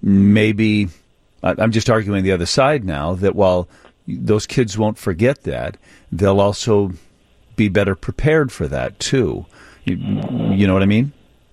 maybe, I'm just arguing the other side now, that while those kids won't forget that, they'll also be better prepared for that, too. You, you know what I mean?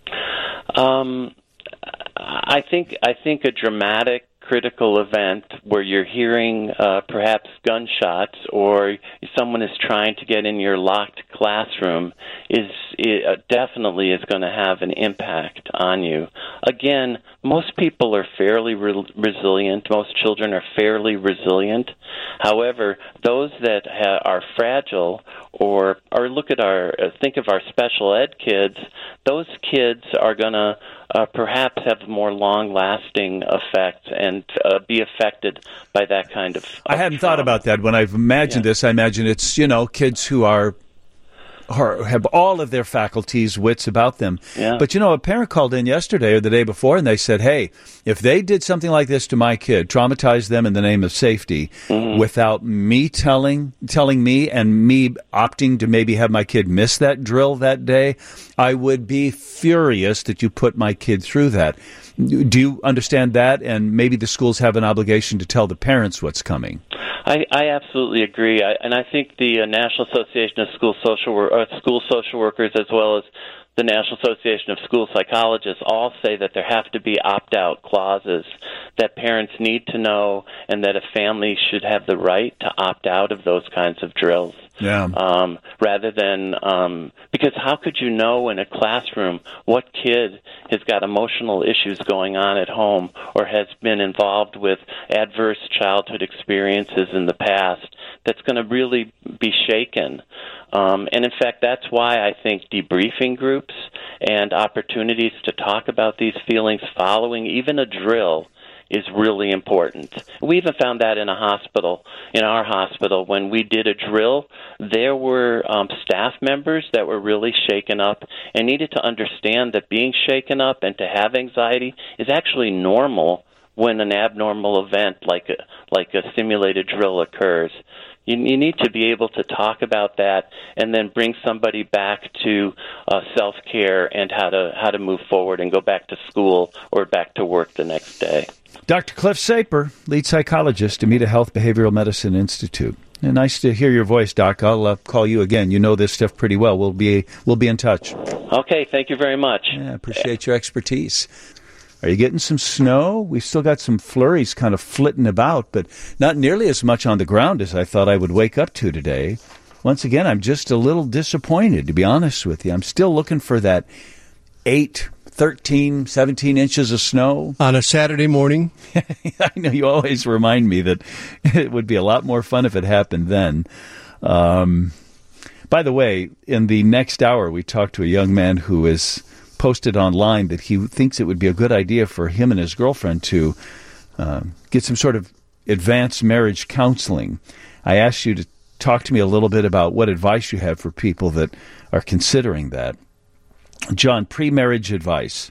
Um, I think I think a dramatic, critical event where you're hearing uh, perhaps gunshots or someone is trying to get in your locked classroom is it definitely is going to have an impact on you. Again, most people are fairly re- resilient. Most children are fairly resilient. However, those that ha- are fragile or or look at our uh, think of our special ed kids, those kids are going to uh, perhaps have more long-lasting effects and uh, be affected by that kind of. of
I hadn't
trauma.
thought about that when I've imagined yeah. this. I imagine it's, you know, kids who are. Or have all of their faculties, wits about them.
Yeah.
But, you know, a parent called in yesterday or the day before, and they said, hey, if they did something like this to my kid, traumatize them in the name of safety, mm-hmm. without me telling telling me and me opting to maybe have my kid miss that drill that day, I would be furious that you put my kid through that. Do you understand that? And maybe the schools have an obligation to tell the parents what's coming.
I, I absolutely agree, I, and I think the uh, National Association of School Social Wor- uh, School Social Workers, as well as the National Association of School Psychologists, all say that there have to be opt-out clauses that parents need to know, and that a family should have the right to opt out of those kinds of drills.
Yeah.
Um, rather than um, because how could you know in a classroom what kid has got emotional issues going on at home or has been involved with adverse childhood experiences in the past that's going to really be shaken? Um, and in fact, that's why I think debriefing groups and opportunities to talk about these feelings following even a drill is really important. We even found that in a hospital, in our hospital, when we did a drill, there were um, staff members that were really shaken up and needed to understand that being shaken up and to have anxiety is actually normal when an abnormal event like a, like a simulated drill occurs. You, you need to be able to talk about that and then bring somebody back to uh, self-care and how to how to move forward and go back to school or back to work the next day.
Doctor Cliff Saper, lead psychologist, Amita Health Behavioral Medicine Institute. And nice to hear your voice, Doc. I'll uh, call you again. You know this stuff pretty well. We'll be we'll be in touch.
Okay, thank you very much.
Yeah, appreciate your expertise. Are you getting some snow? We've still got some flurries kind of flitting about, but not nearly as much on the ground as I thought I would wake up to today. Once again, I'm just a little disappointed, to be honest with you. I'm still looking for that eight, thirteen, seventeen inches of snow.
On a Saturday morning?
I know you always remind me that it would be a lot more fun if it happened then. Um, by the way, in the next hour, we talked to a young man who is posted online that he thinks it would be a good idea for him and his girlfriend to uh, get some sort of advanced marriage counseling. I asked you to talk to me a little bit about what advice you have for people that are considering that. John, pre-marriage advice.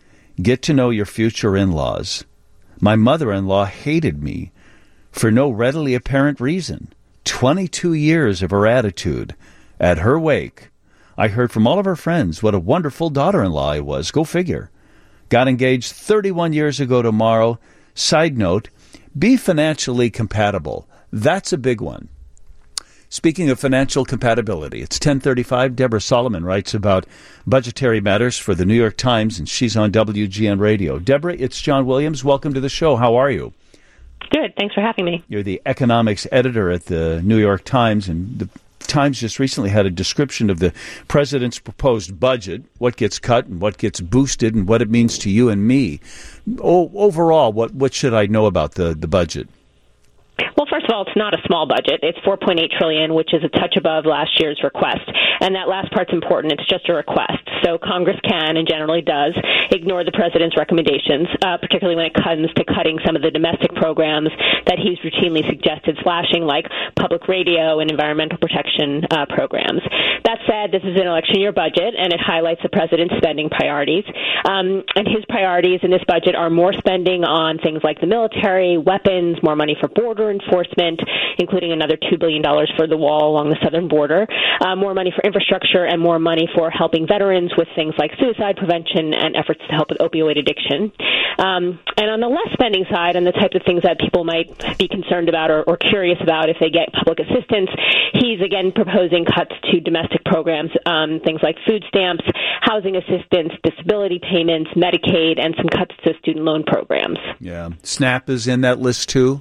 Get to know your future in-laws. My mother-in-law hated me for no readily apparent reason. twenty-two years of her attitude. At her wake, I heard from all of her friends what a wonderful daughter-in-law I was. Go figure. Got engaged thirty-one years ago tomorrow. Side note, be financially compatible. That's a big one. Speaking of financial compatibility, it's ten thirty-five. Deborah Solomon writes about budgetary matters for the New York Times, and she's on W G N Radio. Deborah, it's John Williams. Welcome to the show. How are you?
Good. Thanks for having me.
You're the economics editor at the New York Times, and the Times just recently had a description of the president's proposed budget, what gets cut and what gets boosted and what it means to you and me. O- overall, what, what should I know about the, the budget?
Well, first of all, it's not a small budget. It's four point eight trillion dollars, which is a touch above last year's request. And that last part's important. It's just a request. So Congress can, and generally does, ignore the president's recommendations, uh, particularly when it comes to cutting some of the domestic programs that he's routinely suggested slashing, like public radio and environmental protection uh, programs. That said, this is an election year budget, and it highlights the president's spending priorities. Um, and his priorities in this budget are more spending on things like the military, weapons, more money for border enforcement, including another two billion dollars for the wall along the southern border, uh, more money for infrastructure, and more money for helping veterans with things like suicide prevention and efforts to help with opioid addiction. Um, and on the less spending side, and the type of things that people might be concerned about or, or curious about if they get public assistance, he's again proposing cuts to domestic programs, um, things like food stamps, housing assistance, disability payments, Medicaid, and some cuts to student loan programs.
Yeah. SNAP is in that list, too?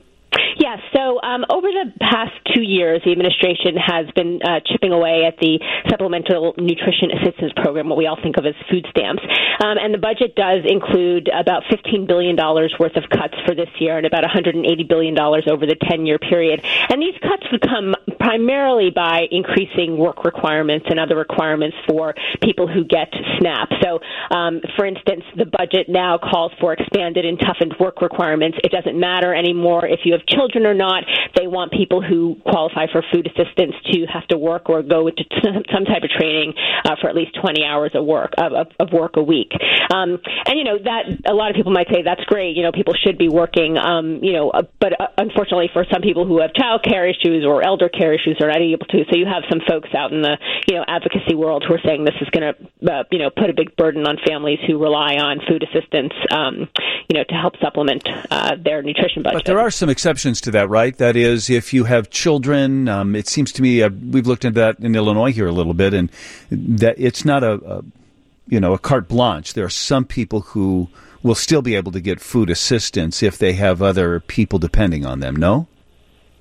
Yes. So um, over the past two years, the administration has been uh, chipping away at the Supplemental Nutrition Assistance Program, what we all think of as food stamps. Um, and the budget does include about fifteen billion dollars worth of cuts for this year and about one hundred eighty billion dollars over the ten-year period. And these cuts would come primarily by increasing work requirements and other requirements for people who get SNAP. So, um, for instance, the budget now calls for expanded and toughened work requirements. It doesn't matter anymore if you have children or not. They want people who qualify for food assistance to have to work or go into some type of training uh, for at least twenty hours of work of, of work a week. Um, and you know that a lot of people might say that's great. You know, people should be working. Um, you know, uh, but uh, unfortunately, for some people who have child care issues or elder care issues, are not able to. So you have some folks out in the you know advocacy world who are saying this is going to uh, you know put a big burden on families who rely on food assistance. Um, you know, to help supplement uh, their nutrition budget.
But there are some exceptions to that, right? That is, if you have children, um, it seems to me, uh, we've looked into that in Illinois here a little bit, and that it's not a, a, you know, a carte blanche. There are some people who will still be able to get food assistance if they have other people depending on them, no?
Well,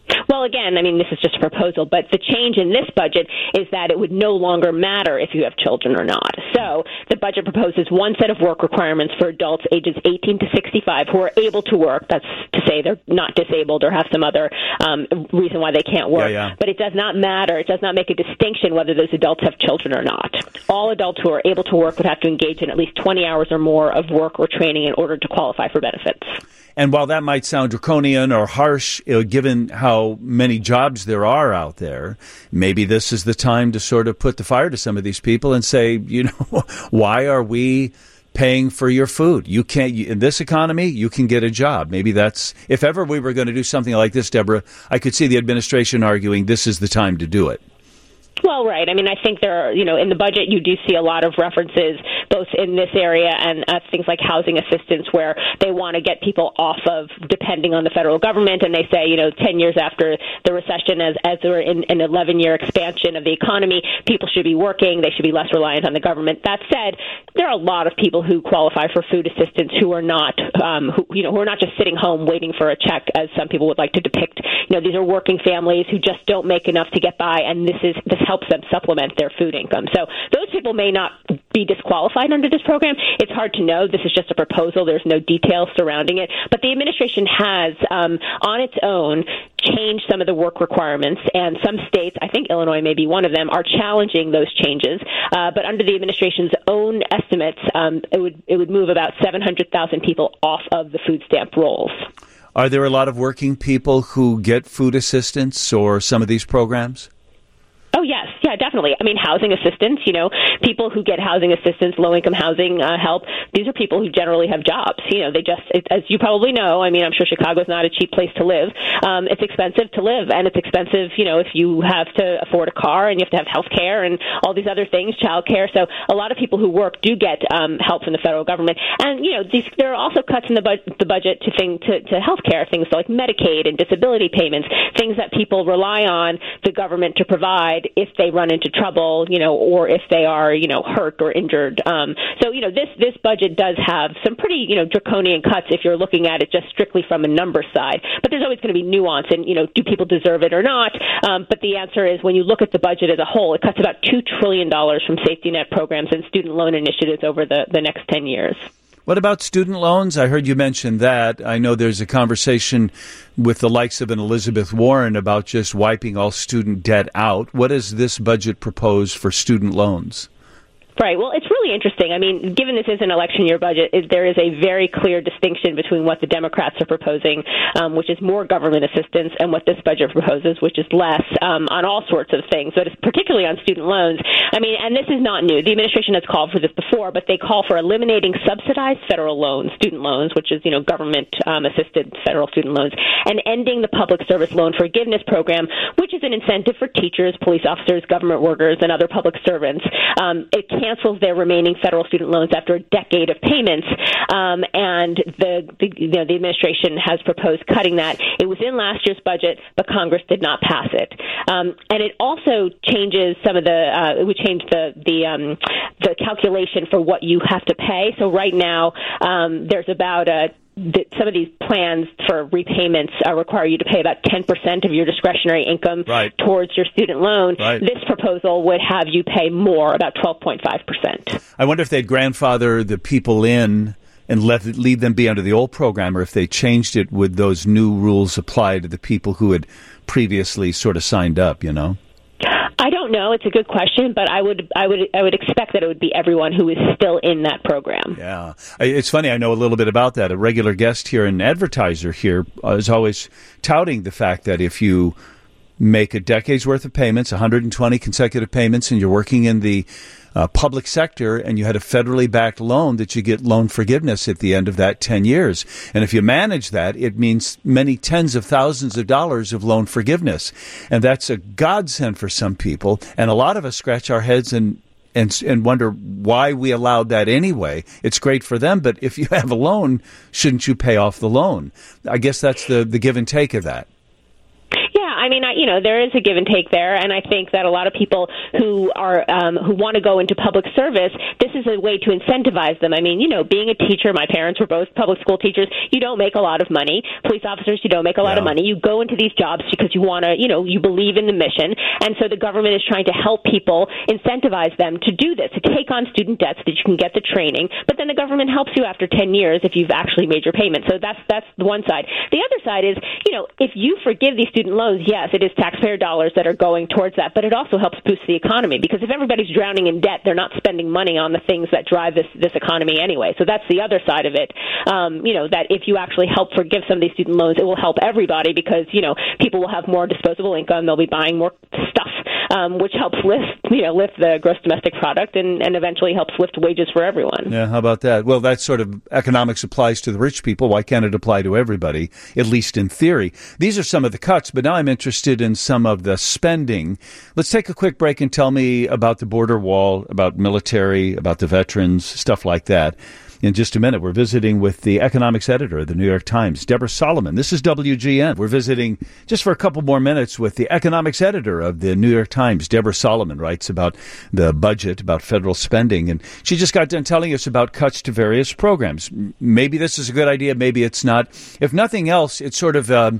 again, I mean, this is just a proposal, but the change in this budget is that it would no longer matter if you have children or not. So the budget proposes one set of work requirements for adults ages eighteen to sixty-five who are able to work. That's to say they're not disabled or have some other um, reason why they can't work.
Yeah, yeah.
But it does not matter. It does not make a distinction whether those adults have children or not. All adults who are able to work would have to engage in at least twenty hours or more of work or training in order to qualify for benefits.
And while that might sound draconian or harsh, uh, given how many jobs there are out there, maybe this is the time to sort of put the fire to some of these people and say, you know, why are we paying for your food? You can't, in this economy, you can get a job. Maybe that's, if ever we were going to do something like this, Deborah, I could see the administration arguing this is the time to do it.
Well, right. I mean, I think there are, you know, in the budget, you do see a lot of references both in this area and uh, things like housing assistance where they want to get people off of depending on the federal government. And they say, you know, ten years after the recession, as, as we're in an eleven-year expansion of the economy, people should be working. They should be less reliant on the government. That said, there are a lot of people who qualify for food assistance who are not, um, who, you know, who are not just sitting home waiting for a check, as some people would like to depict. You know, these are working families who just don't make enough to get by, and this is this helps them supplement their food income. So those people may not be disqualified under this program. It's hard to know. This is just a proposal. There's no details surrounding it. But the administration has, um, on its own, changed some of the work requirements, and some states, I think Illinois may be one of them, are challenging those changes. Uh, but under the administration's own estimates, um, it would it would move about seven hundred thousand people off of the food stamp rolls.
Are there a lot of working people who get food assistance or some of these programs?
Oh, yes. Yeah, definitely. I mean, housing assistance, you know, people who get housing assistance, low-income housing uh, help, these are people who generally have jobs. You know, they just, it, as you probably know, I mean, I'm sure Chicago's not a cheap place to live. Um, it's expensive to live, and it's expensive, you know, if you have to afford a car and you have to have health care and all these other things, child care. So a lot of people who work do get um, help from the federal government. And, you know, these, there are also cuts in the, bu- the budget to, thing, to, to health care, things like Medicaid and disability payments, things that people rely on the government to provide if they run into trouble, you know, or if they are, you know, hurt or injured. Um, so, you know, this this budget does have some pretty, you know, draconian cuts if you're looking at it just strictly from a number side. But there's always going to be nuance and, you know, do people deserve it or not? Um, but the answer is when you look at the budget as a whole, it cuts about two trillion dollars from safety net programs and student loan initiatives over the, the next ten years.
What about student loans? I heard you mention that. I know there's a conversation with the likes of an Elizabeth Warren about just wiping all student debt out. What does this budget propose for student loans?
Right. Well, it's really interesting. I mean, given this is an election year budget, it, there is a very clear distinction between what the Democrats are proposing, um, which is more government assistance, and what this budget proposes, which is less um, on all sorts of things, but it's particularly on student loans. I mean, and this is not new. The administration has called for this before, but they call for eliminating subsidized federal loans, student loans, which is, you know, government-assisted um, federal student loans, and ending the public service loan forgiveness program, which is an incentive for teachers, police officers, government workers, and other public servants. Um, it can't cancels their remaining federal student loans after a decade of payments, um, and the, the, you know, the administration has proposed cutting that. It was in last year's budget, but Congress did not pass it. Um, and it also changes some of the, uh, it would change the the, um, the calculation for what you have to pay. So right now, um, there's about a that some of these plans for repayments uh, require you to pay about ten percent of your discretionary income
right.
towards your student loan.
Right.
This proposal would have you pay more, about twelve point five percent.
I wonder if they'd grandfather the people in and let leave them be under the old program, or if they changed it, would those new rules apply to the people who had previously sort of signed up, you know?
I don't know. It's a good question, but I would, I would, I would expect that it would be everyone who is still in that program.
Yeah, it's funny. I know a little bit about that. A regular guest here, an advertiser here, is always touting the fact that if you make a decade's worth of payments, one hundred twenty consecutive payments, and you're working in the uh, public sector, and you had a federally backed loan, that you get loan forgiveness at the end of that ten years. And if you manage that, it means many tens of thousands of dollars of loan forgiveness. And that's a godsend for some people. And a lot of us scratch our heads and and and wonder why we allowed that anyway. It's great for them, but if you have a loan, shouldn't you pay off the loan? I guess that's the, the give and take of that.
Yeah, I mean, I, you know, there is a give and take there, and I think that a lot of people who are um, who want to go into public service, this is a way to incentivize them. I mean, you know, being a teacher, my parents were both public school teachers. You don't make a lot of money. Police officers, you don't make a lot
Yeah.
of money. You go into these jobs because you want to, you know, you believe in the mission, and so the government is trying to help people, incentivize them to do this, to take on student debt so that you can get the training. But then the government helps you after ten years if you've actually made your payment. So that's that's the one side. The other side is, you know, if you forgive these student loans, yes, it is taxpayer dollars that are going towards that, but it also helps boost the economy, because if everybody's drowning in debt, they're not spending money on the things that drive this this economy anyway. So that's the other side of it. Um, you know, that if you actually help forgive some of these student loans, it will help everybody, because, you know, people will have more disposable income, they'll be buying more stuff, um, which helps lift, you know, lift the gross domestic product and, and eventually helps lift wages for everyone.
Yeah, how about that? Well, that sort of economics applies to the rich people. Why can't it apply to everybody, at least in theory? These are some of the cuts, but now I'm interested in some of the spending. Let's take a quick break and tell me about the border wall, about military, about the veterans, stuff like that. In just a minute, we're visiting with the economics editor of the New York Times, Deborah Solomon. This is W G N. We're visiting just for a couple more minutes with the economics editor of the New York Times. Deborah Solomon writes about the budget, about federal spending, and she just got done telling us about cuts to various programs. Maybe this is a good idea, maybe it's not. If nothing else, it's sort of... Um,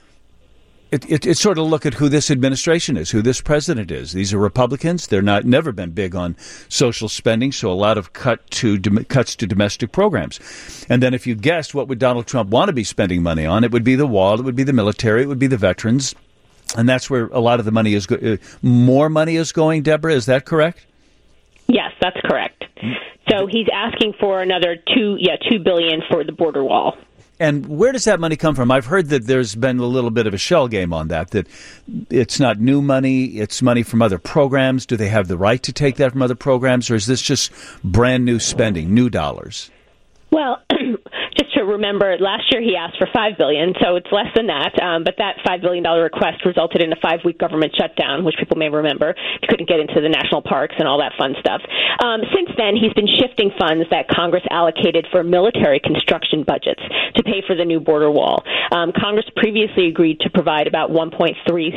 It, it, it's sort of look at who this administration is, who this president is. These are Republicans. They're not never been big on social spending, so a lot of cut to dom- cuts to domestic programs. And then if you guessed what would Donald Trump want to be spending money on, it would be the wall, it would be the military, it would be the veterans, and that's where a lot of the money is. Go- uh, more money is going. Deborah, is that correct?
Yes, that's correct. So he's asking for another two, yeah, two billion for the border wall.
And where does that money come from? I've heard that there's been a little bit of a shell game on that, that it's not new money, it's money from other programs. Do they have the right to take that from other programs, or is this just brand new spending, new dollars?
Well, just to remember, last year he asked for five billion dollars, so it's less than that. Um, but that five billion dollars request resulted in a five-week government shutdown, which people may remember. He couldn't get into the national parks and all that fun stuff. Um, since then, he's been shifting funds that Congress allocated for military construction budgets to pay for the new border wall. Um, Congress previously agreed to provide about one point three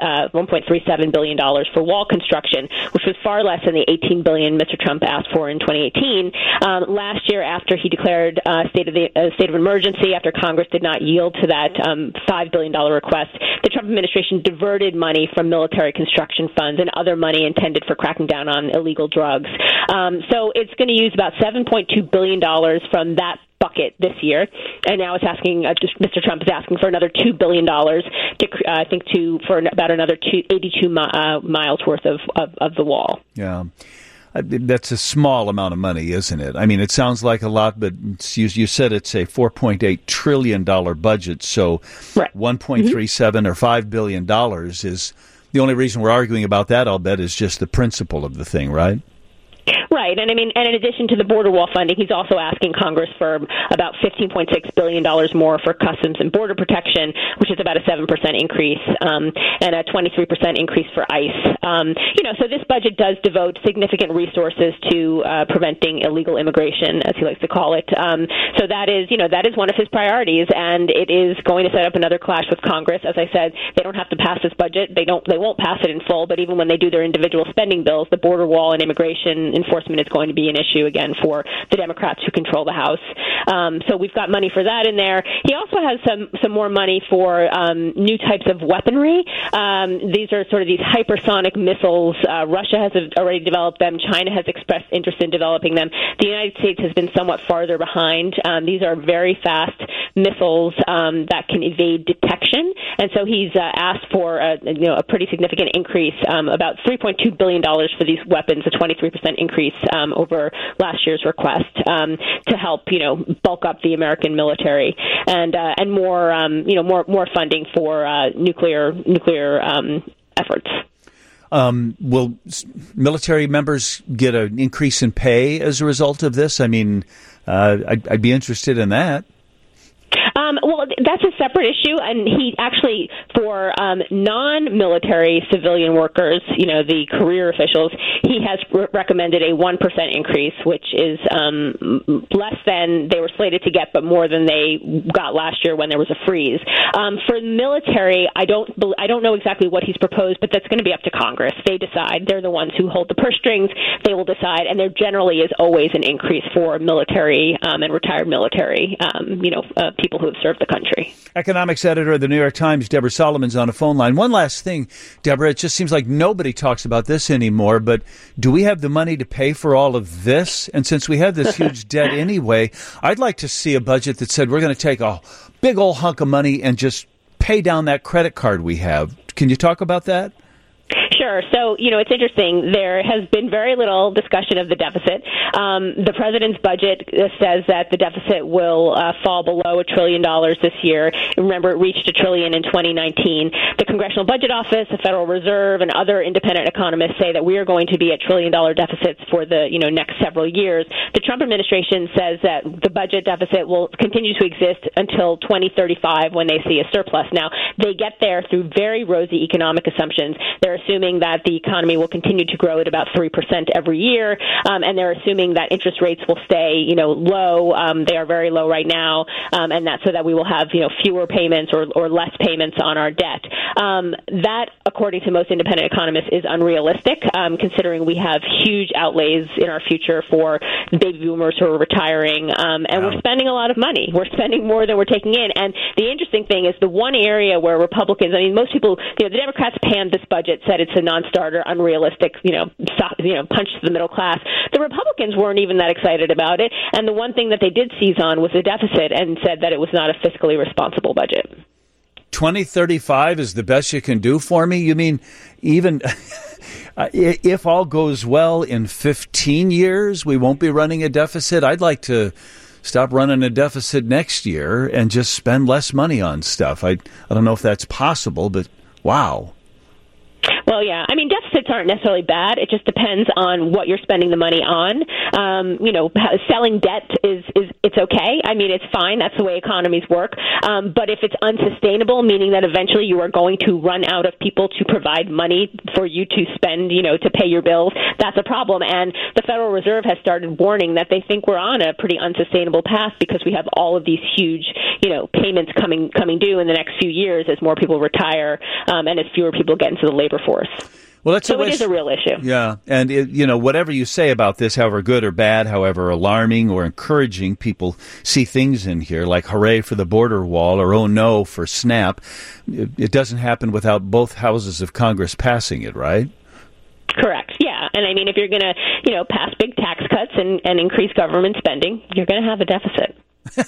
seven billion dollars for wall construction, which was far less than the eighteen billion dollars Mister Trump asked for in twenty eighteen. Um, last year, after he declared uh, state of the uh, state of emergency, after Congress did not yield to that um, five billion dollars request, the Trump administration diverted money from military construction funds and other money intended for cracking down on illegal drugs. Um, so it's going to use about seven point two billion dollars from that bucket this year, and now it's asking. Uh, just Mister Trump is asking for another two billion dollars. To, uh, I think to for about another two, eighty-two mi- uh, miles worth of, of, of the wall.
Yeah. That's a small amount of money, isn't it? I mean, it sounds like a lot, but you, you said it's a four point eight trillion dollars budget, so
right.
one point three seven mm-hmm. or five billion dollars is the only reason we're arguing about that, I'll bet, is just the principle of the thing, right?
Right, and I mean, and in addition to the border wall funding, he's also asking Congress for about fifteen point six billion dollars more for customs and border protection, which is about a seven percent increase, um, and a twenty-three percent increase for ICE. Um, you know, so this budget does devote significant resources to uh, preventing illegal immigration, as he likes to call it. Um, so that is, you know, that is one of his priorities, and it is going to set up another clash with Congress. As I said, they don't have to pass this budget; they don't, they won't pass it in full. But even when they do their individual spending bills, the border wall and immigration enforcement is going to be an issue again for the Democrats who control the House. Um, so we've got money for that in there. He also has some some more money for um, new types of weaponry. Um, these are sort of these hypersonic missiles. Uh, Russia has already developed them. China has expressed interest in developing them. The United States has been somewhat farther behind. Um, these are very fast missiles um, that can evade detection, and so he's uh, asked for a, you know, a pretty significant increase, um, about three point two billion dollars for these weapons, a twenty-three percent increase um, over last year's request, um, to help, you know, bulk up the American military, and uh, and more, um, you know, more more funding for uh, nuclear nuclear um, efforts.
Um, will military members get an increase in pay as a result of this? I mean, uh, I'd, I'd be interested in that.
Um, well, that's a separate issue, and he actually, for um, non-military civilian workers, you know, the career officials, he has re- recommended a one percent increase, which is um, less than they were slated to get, but more than they got last year when there was a freeze. Um, for the military, I don't, I don't know exactly what he's proposed, but that's going to be up to Congress. They decide. They're the ones who hold the purse strings. They will decide, and there generally is always an increase for military um, and retired military, um, you know, uh, people who have served the country.
Economics editor of the New York Times, Deborah Solomon's on a phone line. One last thing, Deborah, it just seems like nobody talks about this anymore, but do we have the money to pay for all of this? And since we have this huge debt anyway, I'd like to see a budget that said we're going to take a big old hunk of money and just pay down that credit card we have. Can you talk about that?
Sure. So, you know, it's interesting. There has been very little discussion of the deficit. Um, the president's budget says that the deficit will uh, fall below a trillion dollars this year. Remember, it reached a trillion in twenty nineteen. The Congressional Budget Office, the Federal Reserve, and other independent economists say that we are going to be at trillion dollar deficits for the, you know, next several years. The Trump administration says that the budget deficit will continue to exist until twenty thirty-five when they see a surplus. Now, they get there through very rosy economic assumptions. They're assuming that the economy will continue to grow at about three percent every year, um, and they're assuming that interest rates will stay, you know, low. Um, they are very low right now, um, and that's so that we will have, you know, fewer payments or, or less payments on our debt. Um, that, according to most independent economists, is unrealistic, um, considering we have huge outlays in our future for baby boomers who are retiring, um, and wow. we're spending a lot of money. We're spending more than we're taking in. And the interesting thing is the one area where Republicans, I mean, most people, you know, the Democrats panned this budget, said it's a non-starter, unrealistic, you know, stop, you know, punch to the middle class. The Republicans weren't even that excited about it, and the one thing that they did seize on was the deficit and said that it was not a fiscally responsible budget.
twenty thirty-five is the best you can do for me? You mean even if all goes well in fifteen years, we won't be running a deficit? I'd like to stop running a deficit next year and just spend less money on stuff. I, I don't know if that's possible, but wow.
Well, yeah. I mean, deficits aren't necessarily bad. It just depends on what you're spending the money on. Um, you know, selling debt is, is it's okay. I mean, it's fine. That's the way economies work. Um, but if it's unsustainable, meaning that eventually you are going to run out of people to provide money for you to spend, you know, to pay your bills, that's a problem. And the Federal Reserve has started warning that they think we're on a pretty unsustainable path because we have all of these huge, you know, payments coming coming due in the next few years as more people retire um, and as fewer people get into the labor force.
Well, that's
so
always,
it is a real issue.
Yeah, and it, you know, whatever you say about this, however good or bad, however alarming or encouraging, people see things in here like hooray for the border wall or oh no for SNAP. It, it doesn't happen without both houses of Congress passing it, right?
Correct. Yeah, and I mean, if you're going to, you know, pass big tax cuts and, and increase government spending, you're going to have a deficit.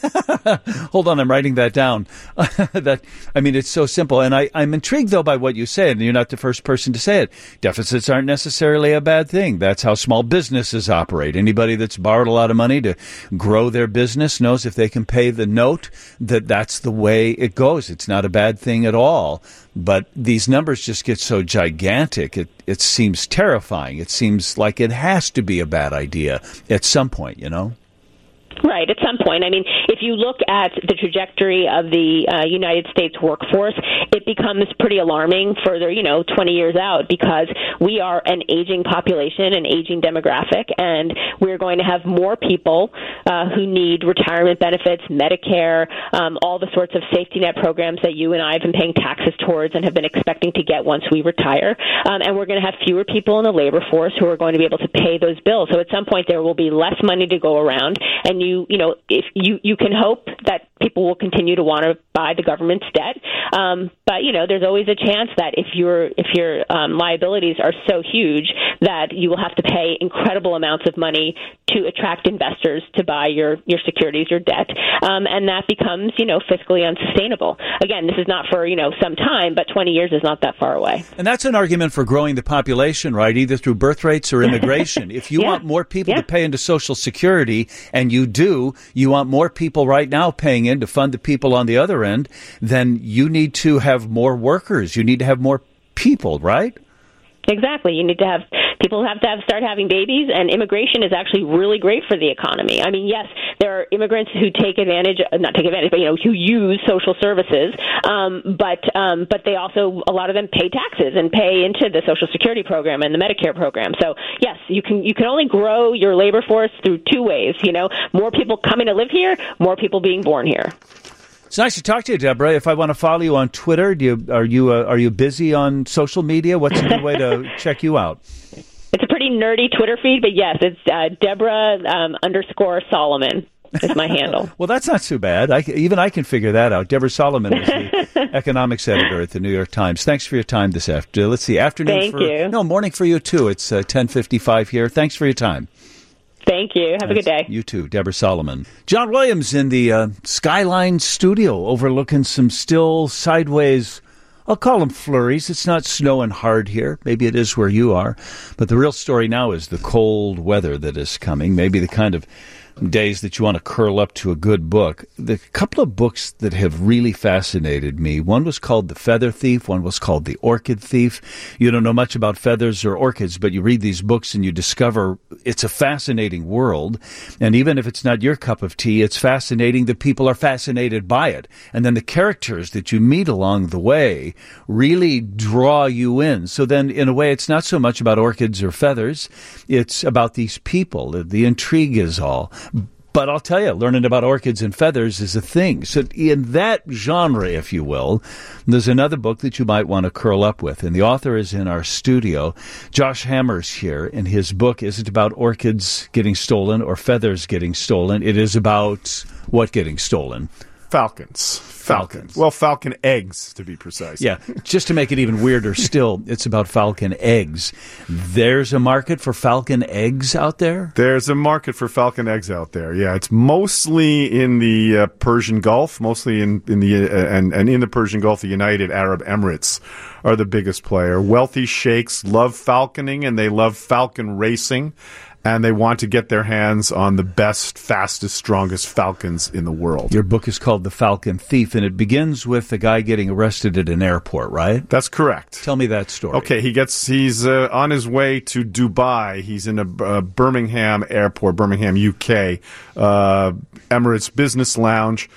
Hold on, I'm writing that down. that I mean, it's so simple. And I, I'm intrigued, though, by what you said, and you're not the first person to say it. Deficits aren't necessarily a bad thing. That's how small businesses operate. Anybody that's borrowed a lot of money to grow their business knows if they can pay the note, that that's the way it goes. It's not a bad thing at all. But these numbers just get so gigantic, it, it seems terrifying. It seems like it has to be a bad idea at some point, you know?
Right, at some point. I mean, if you look at the trajectory of the uh, United States workforce, it becomes pretty alarming further, you know, twenty years out, because we are an aging population, an aging demographic, and we're going to have more people uh, who need retirement benefits, Medicare, um, all the sorts of safety net programs that you and I have been paying taxes towards and have been expecting to get once we retire. Um, and we're going to have fewer people in the labor force who are going to be able to pay those bills. So at some point there will be less money to go around, and you You, you know, if you, you can hope that people will continue to want to buy the government's debt. Um, but, you know, there's always a chance that if your if your um, liabilities are so huge that you will have to pay incredible amounts of money to attract investors to buy your, your securities, your debt. Um, and that becomes, you know, fiscally unsustainable. Again, this is not for, you know, some time, but twenty years is not that far away.
And that's an argument for growing the population, right? Either through birth rates or immigration. If you yeah. want more people yeah. to pay into Social Security, and you do, you want more people right now paying in to fund the people on the other end, then you need to have more workers. You need to have more people, right?
Exactly. You need to have People have to have, start having babies, and immigration is actually really great for the economy. I mean, yes, there are immigrants who take advantage, not take advantage, but, you know, who use social services, um, but um, but they also, a lot of them pay taxes and pay into the Social Security program and the Medicare program. So, yes, you can you can only grow your labor force through two ways, you know, more people coming to live here, more people being born here.
It's nice to talk to you, Deborah. If I want to follow you on Twitter, do you, are you uh, are you busy on social media? What's a good way to check you out?
It's a pretty nerdy Twitter feed, but yes, it's uh, Deborah um, underscore Solomon is my handle.
Well, that's not too bad. I, even I can figure that out. Deborah Solomon is the economics editor at the New York Times. Thanks for your time this afternoon. Let's see, afternoon
Thank
for
you.
no morning for you too. It's uh, ten fifty-five here. Thanks for your time.
Thank you. Have a good day.
You too, Deborah Solomon. John Williams in the uh, Skyline studio overlooking some still sideways, I'll call them flurries. It's not snowing hard here. Maybe it is where you are. But the real story now is the cold weather that is coming, maybe the kind of days that you want to curl up to a good book. The couple of books that have really fascinated me, one was called The Feather Thief, one was called The Orchid Thief. You don't know much about feathers or orchids, but you read these books and you discover it's a fascinating world. And even if it's not your cup of tea, it's fascinating that people are fascinated by it. And then the characters that you meet along the way really draw you in. So then, in a way, it's not so much about orchids or feathers. It's about these people. The, the intrigue is all. But I'll tell you, learning about orchids and feathers is a thing. So in that genre, if you will, there's another book that you might want to curl up with. And the author is in our studio. Josh Hammer's here, and his book isn't about orchids getting stolen or feathers getting stolen. It is about what getting stolen?
Falcons. Falcons. Well, falcon eggs, to be precise.
Yeah, just to make it even weirder still, it's about falcon eggs. There's a market for falcon eggs out there?
There's a market for falcon eggs out there, yeah. It's mostly in the uh, Persian Gulf, mostly in, in the, uh, and, and in the Persian Gulf, the United Arab Emirates are the biggest player. Wealthy sheikhs love falconing, and they love falcon racing. And they want to get their hands on the best, fastest, strongest falcons in the world.
Your book is called The Falcon Thief, and it begins with a guy getting arrested at an airport, right?
That's correct.
Tell me that story.
Okay, he gets he's uh, on his way to Dubai. He's in a uh, Birmingham airport, Birmingham, U K, uh, Emirates Business Lounge.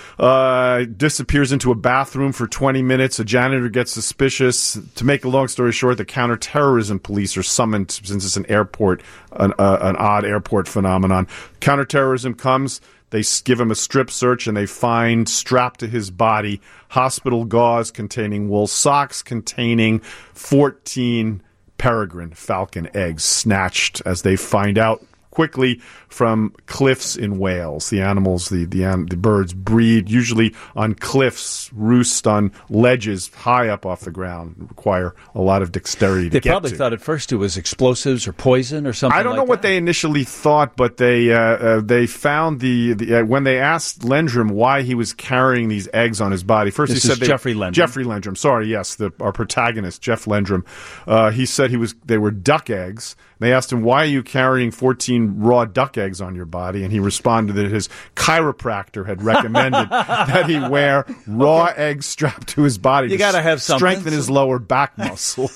Uh, disappears into a bathroom for twenty minutes. A janitor gets suspicious. To make a long story short, the counterterrorism police are summoned since it's an airport, an, uh, an odd airport phenomenon. Counterterrorism comes. They give him a strip search, and they find strapped to his body hospital gauze containing wool, socks containing fourteen peregrine falcon eggs snatched, as they find out quickly, from cliffs in Wales. The animals, the the, the birds breed usually on cliffs, roost on ledges high up off the ground, require a lot of dexterity to
they
get to. They
probably thought at first it was explosives or poison or something.
I don't
like
know
that.
what they initially thought, but they uh, uh, they found the, the uh, when they asked Lendrum why he was carrying these eggs on his body. First,
this
he said
is
they,
Jeffrey Lendrum.
Jeffrey Lendrum. Sorry, yes, the, our protagonist, Jeff Lendrum. Uh, he said he was they were duck eggs. They asked him, why are you carrying fourteen raw duck eggs on your body? And he responded that his chiropractor had recommended that he wear raw okay. eggs strapped to his body
you
to
gotta have something.
strengthen his lower back muscles.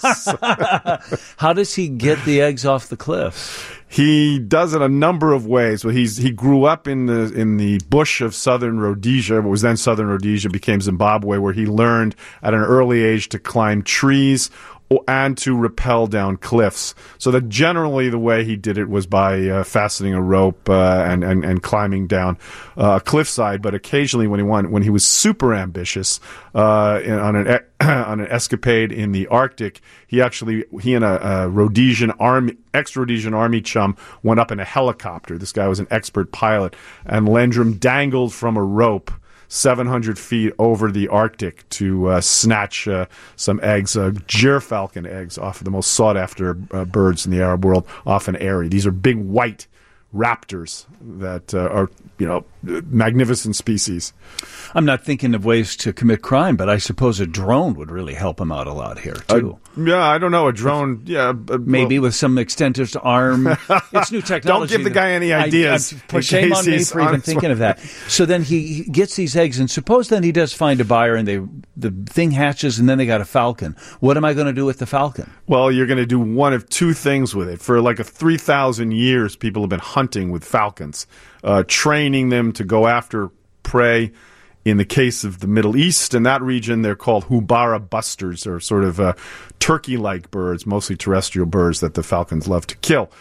How does he get the eggs off the cliffs?
He does it a number of ways. Well, he's he grew up in the in the bush of southern Rhodesia, what was then southern Rhodesia, became Zimbabwe, where he learned at an early age to climb trees and to rappel down cliffs. So that generally the way he did it was by uh, fastening a rope uh, and, and and climbing down uh, a cliffside. But occasionally, when he wanted, when he was super ambitious uh, in, on an on an escapade in the Arctic, he actually he and a, a Rhodesian army ex-Rhodesian army chum went up in a helicopter. This guy was an expert pilot, and Lendrum dangled from a rope seven hundred feet over the Arctic to uh, snatch uh, some eggs, uh, gyrfalcon eggs, off of the most sought-after uh, birds in the Arab world, off an eyrie. These are big white raptors that uh, are, you know, magnificent species.
I'm not thinking of ways to commit crime, but I suppose a drone would really help him out a lot here, too.
Uh, yeah, I don't know. A drone, yeah. Uh,
Maybe
well,
with some extended arm. It's new technology.
Don't give the guy any ideas.
I, I, shame on me for even thinking of that. So then he, he gets these eggs, and suppose then he does find a buyer, and they the thing hatches, and then they got a falcon. What am I going to do with the falcon?
Well, you're going to do one of two things with it. For like a three thousand years, people have been hunting with falcons, uh, training them to go after prey. In the case of the Middle East and that region, they're called hubara busters, or sort of uh, turkey-like birds, mostly terrestrial birds that the falcons love to kill.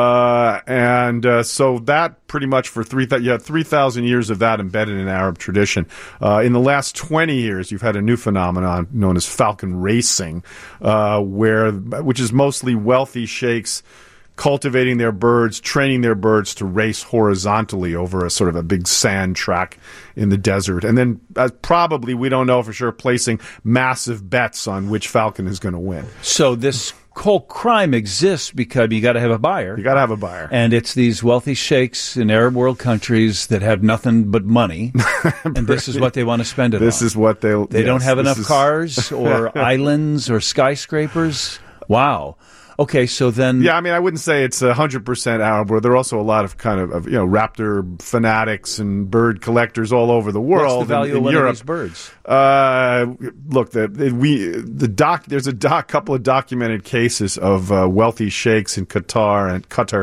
Uh, and uh, so that pretty much for three, th- yeah, three thousand years of that embedded in Arab tradition. Uh, in the last twenty years, you've had a new phenomenon known as falcon racing, uh, where which is mostly wealthy sheikhs cultivating their birds, training their birds to race horizontally over a sort of a big sand track in the desert. And then uh, probably, we don't know for sure, placing massive bets on which falcon is going to win.
So this whole crime exists because you got to have a buyer.
You got to have a buyer.
And it's these wealthy sheikhs in Arab world countries that have nothing but money. And this is what they want to spend it
this
on.
is what they...
They
yes,
don't have enough
is...
cars or islands or skyscrapers. Wow. Okay, so then...
Yeah, I mean, I wouldn't say it's one hundred percent Arab world. There are also a lot of kind of, of, you know, raptor fanatics and bird collectors all over the world.
What's the value
in, in
of one
Europe.
of these birds?
Uh, look, the, we, the doc, there's a doc, couple of documented cases of uh, wealthy sheikhs in Qatar and Qatar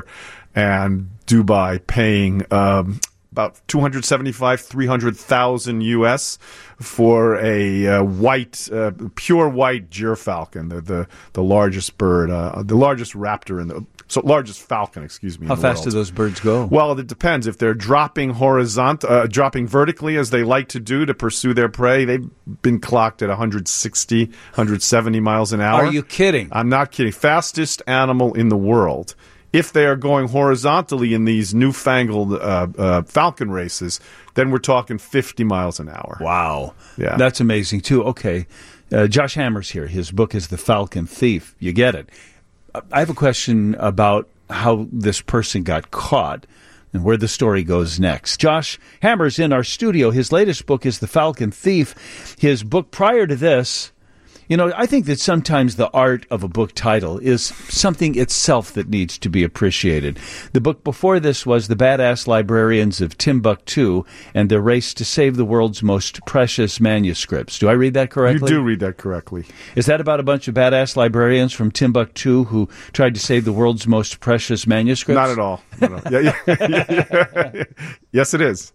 and Dubai paying... Um, about two hundred seventy-five, three hundred thousand U S for a uh, white, uh, pure white gyrfalcon, the the, the largest bird, uh, the largest raptor in the, so largest falcon, excuse me.
How
in the
fast
world.
do those birds go?
Well, it depends. If they're dropping horizontal, uh, dropping vertically as they like to do to pursue their prey, they've been clocked at one sixty, one seventy miles an hour.
Are you kidding?
I'm not kidding. Fastest animal in the world. If they are going horizontally in these newfangled uh, uh, falcon races, then we're talking fifty miles an hour.
Wow.
Yeah.
That's amazing, too. Okay. Uh, Josh Hammer's here. His book is The Falcon Thief. You get it. I have a question about how this person got caught and where the story goes next. Josh Hammer's in our studio. His latest book is The Falcon Thief. His book prior to this... You know, I think that sometimes the art of a book title is something itself that needs to be appreciated. The book before this was The Badass Librarians of Timbuktu and Their Race to Save the World's Most Precious Manuscripts. Do I read that correctly?
You do read that correctly.
Is that about a bunch of badass librarians from Timbuktu who tried to save the world's most precious manuscripts?
Not at all. Not at all. Yeah, yeah, yeah. Yes, it is.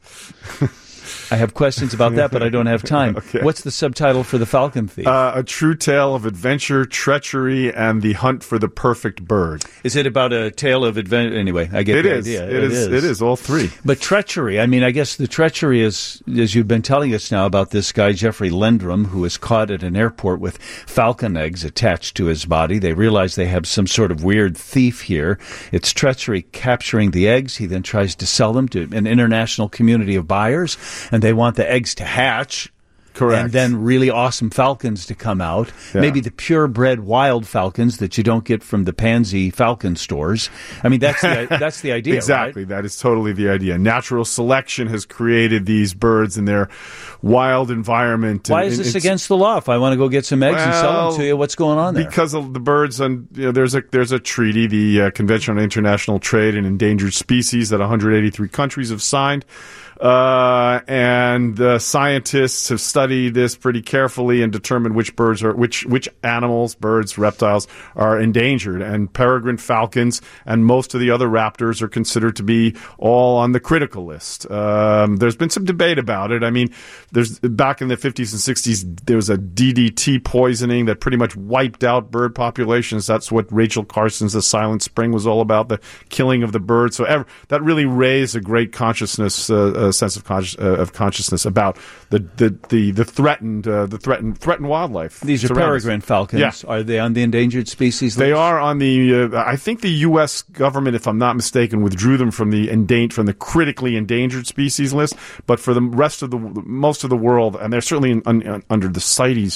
I have questions about that, but I don't have time.
Okay.
What's the subtitle for The Falcon Thief?
Uh, a true tale of adventure, treachery, and the hunt for the perfect bird.
Is it about a tale of adventure? Anyway, I get
it
the
is.
idea.
It, it is. is. It is all three.
But treachery. I mean, I guess the treachery is, as you've been telling us now about this guy Jeffrey Lendrum, who was caught at an airport with falcon eggs attached to his body. They realize they have some sort of weird thief here. It's treachery capturing the eggs. He then tries to sell them to an international community of buyers, and they want the eggs to hatch.
Correct.
And then really awesome falcons to come out.
Yeah.
Maybe the purebred wild falcons that you don't get from the pansy falcon stores. I mean, that's the, that's the idea,
Exactly.
Right?
That is totally the idea. Natural selection has created these birds in their wild environment.
Why
and,
is
and
this against the law? If I want to go get some eggs
well,
and sell them to you, what's going on there?
Because of the birds, and you know, there's a there's a treaty, the uh, Convention on International Trade in Endangered Species, that one hundred eighty-three countries have signed. Uh, and uh, scientists have studied this pretty carefully and determined which birds are, which, which animals, birds, reptiles are endangered. And peregrine falcons and most of the other raptors are considered to be all on the critical list. Um, there's been some debate about it. I mean, there's, back in the fifties and sixties, there was a D D T poisoning that pretty much wiped out bird populations. That's what Rachel Carson's The Silent Spring was all about, the killing of the birds. So ever, that really raised a great consciousness, uh, uh, sense of, consci- uh, of consciousness about the the the, the threatened uh, the threatened threatened wildlife.
These are peregrine falcons.
Yeah.
Are they on the endangered species list?
They are on the. Uh, I think the U S government, if I'm not mistaken, withdrew them from the endangered from the critically endangered species list. But for the rest of the most of the world, and they're certainly in, un, under the CITES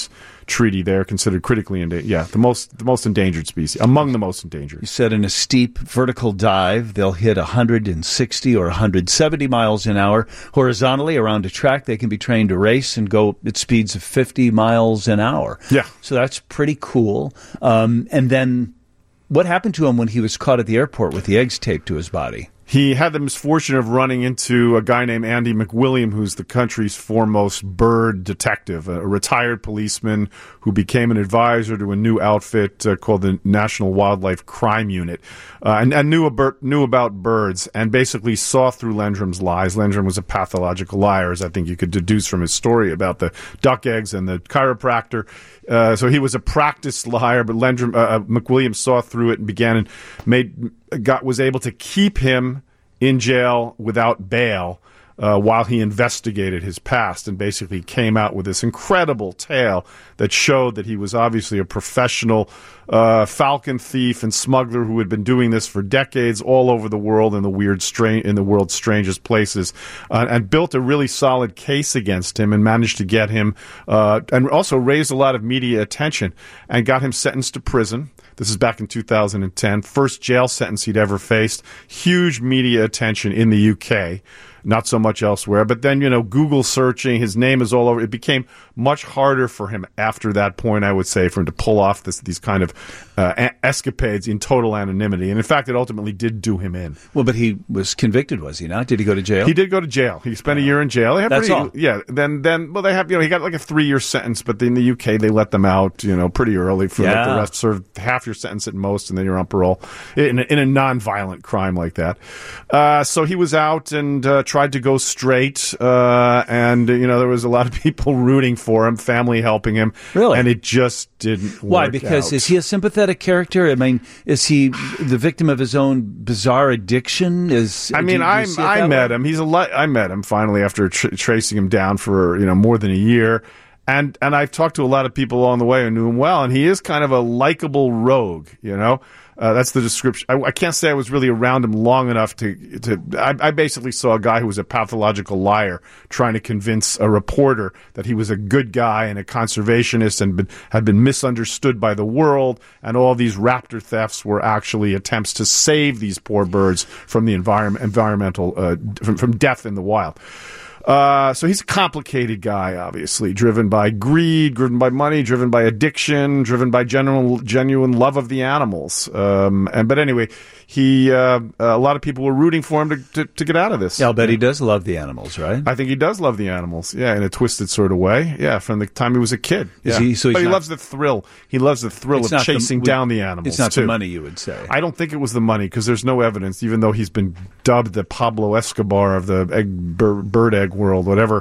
treaty. They're considered critically endangered. Yeah, the most the most endangered species, among the most endangered.
You said in a steep vertical dive, they'll hit one hundred sixty or one hundred seventy miles an hour. Horizontally around a track, they can be trained to race and go at speeds of fifty miles an hour.
Yeah.
So that's pretty cool. Um, and then what happened to him when he was caught at the airport with the eggs taped to his body?
He had the misfortune of running into a guy named Andy McWilliam, who's the country's foremost bird detective, a retired policeman who became an advisor to a new outfit uh, called the National Wildlife Crime Unit, uh, and, and knew, about, knew about birds and basically saw through Lendrum's lies. Lendrum was a pathological liar, as I think you could deduce from his story about the duck eggs and the chiropractor. Uh, so he was a practiced liar, but Lendrum, uh, McWilliam saw through it and began and made got was able to keep him in jail without bail uh, while he investigated his past, and basically came out with this incredible tale that showed that he was obviously a professional uh, falcon thief and smuggler who had been doing this for decades all over the world in the weird, stra- in the world's strangest places, uh, and built a really solid case against him and managed to get him, uh, and also raised a lot of media attention and got him sentenced to prison. This is back in two thousand ten. First jail sentence he'd ever faced. Huge media attention in the U K. Not so much elsewhere. But then, you know, Google searching, his name is all over. It became much harder for him after that point, I would say, for him to pull off this, these kind of uh, a- escapades in total anonymity. And in fact, it ultimately did do him in.
Well, but he was convicted, was he not? Did he go to jail?
He did go to jail. He spent a year in jail. They have
That's
pretty,
all.
Yeah. Then, then, well, they have, you know, he got like a three-year sentence, but in the U K, they let them out, you know, pretty early for
Yeah.
like the rest. Serve half your sentence at most, and then you're on parole in a, in a non-violent crime like that. Uh, so he was out and uh, tried to go straight. Uh, and, you know, there was a lot of people rooting for him, family helping him.
Really?
And it just didn't work
Why? Because
out.
is he a sympathetic character? I mean, is he the victim of his own bizarre addiction? Is
I
do
mean,
you- do you
I
see it
I
that
met
way?
him. He's a li- I met him finally after tr- tracing him down for you know more than a year, and and I've talked to a lot of people along the way who knew him well, and he is kind of a likable rogue, you know. Uh, that's the description. I, I can't say I was really around him long enough to. to I, I basically saw a guy who was a pathological liar trying to convince a reporter that he was a good guy and a conservationist and been, had been misunderstood by the world, and all these raptor thefts were actually attempts to save these poor birds from the environment, environmental, uh, from, from death in the wild. Uh, so he's a complicated guy, obviously, driven by greed, driven by money, driven by addiction, driven by general, genuine love of the animals. Um, and but anyway, he uh, a lot of people were rooting for him to, to, to get out of this.
Yeah, I'll bet he does love the animals, right?
I think he does love the animals, yeah, in a twisted sort of way. Yeah, from the time he was a kid.
Is
yeah.
he- so he's
but he
not-
loves the thrill. He loves the thrill
It's
of
not the-
chasing
we-
down the animals.
It's not
too.
the money, you would say.
I don't think it was the money because there's no evidence, even though he's been dubbed the Pablo Escobar of the egg, bir, bird egg world, whatever.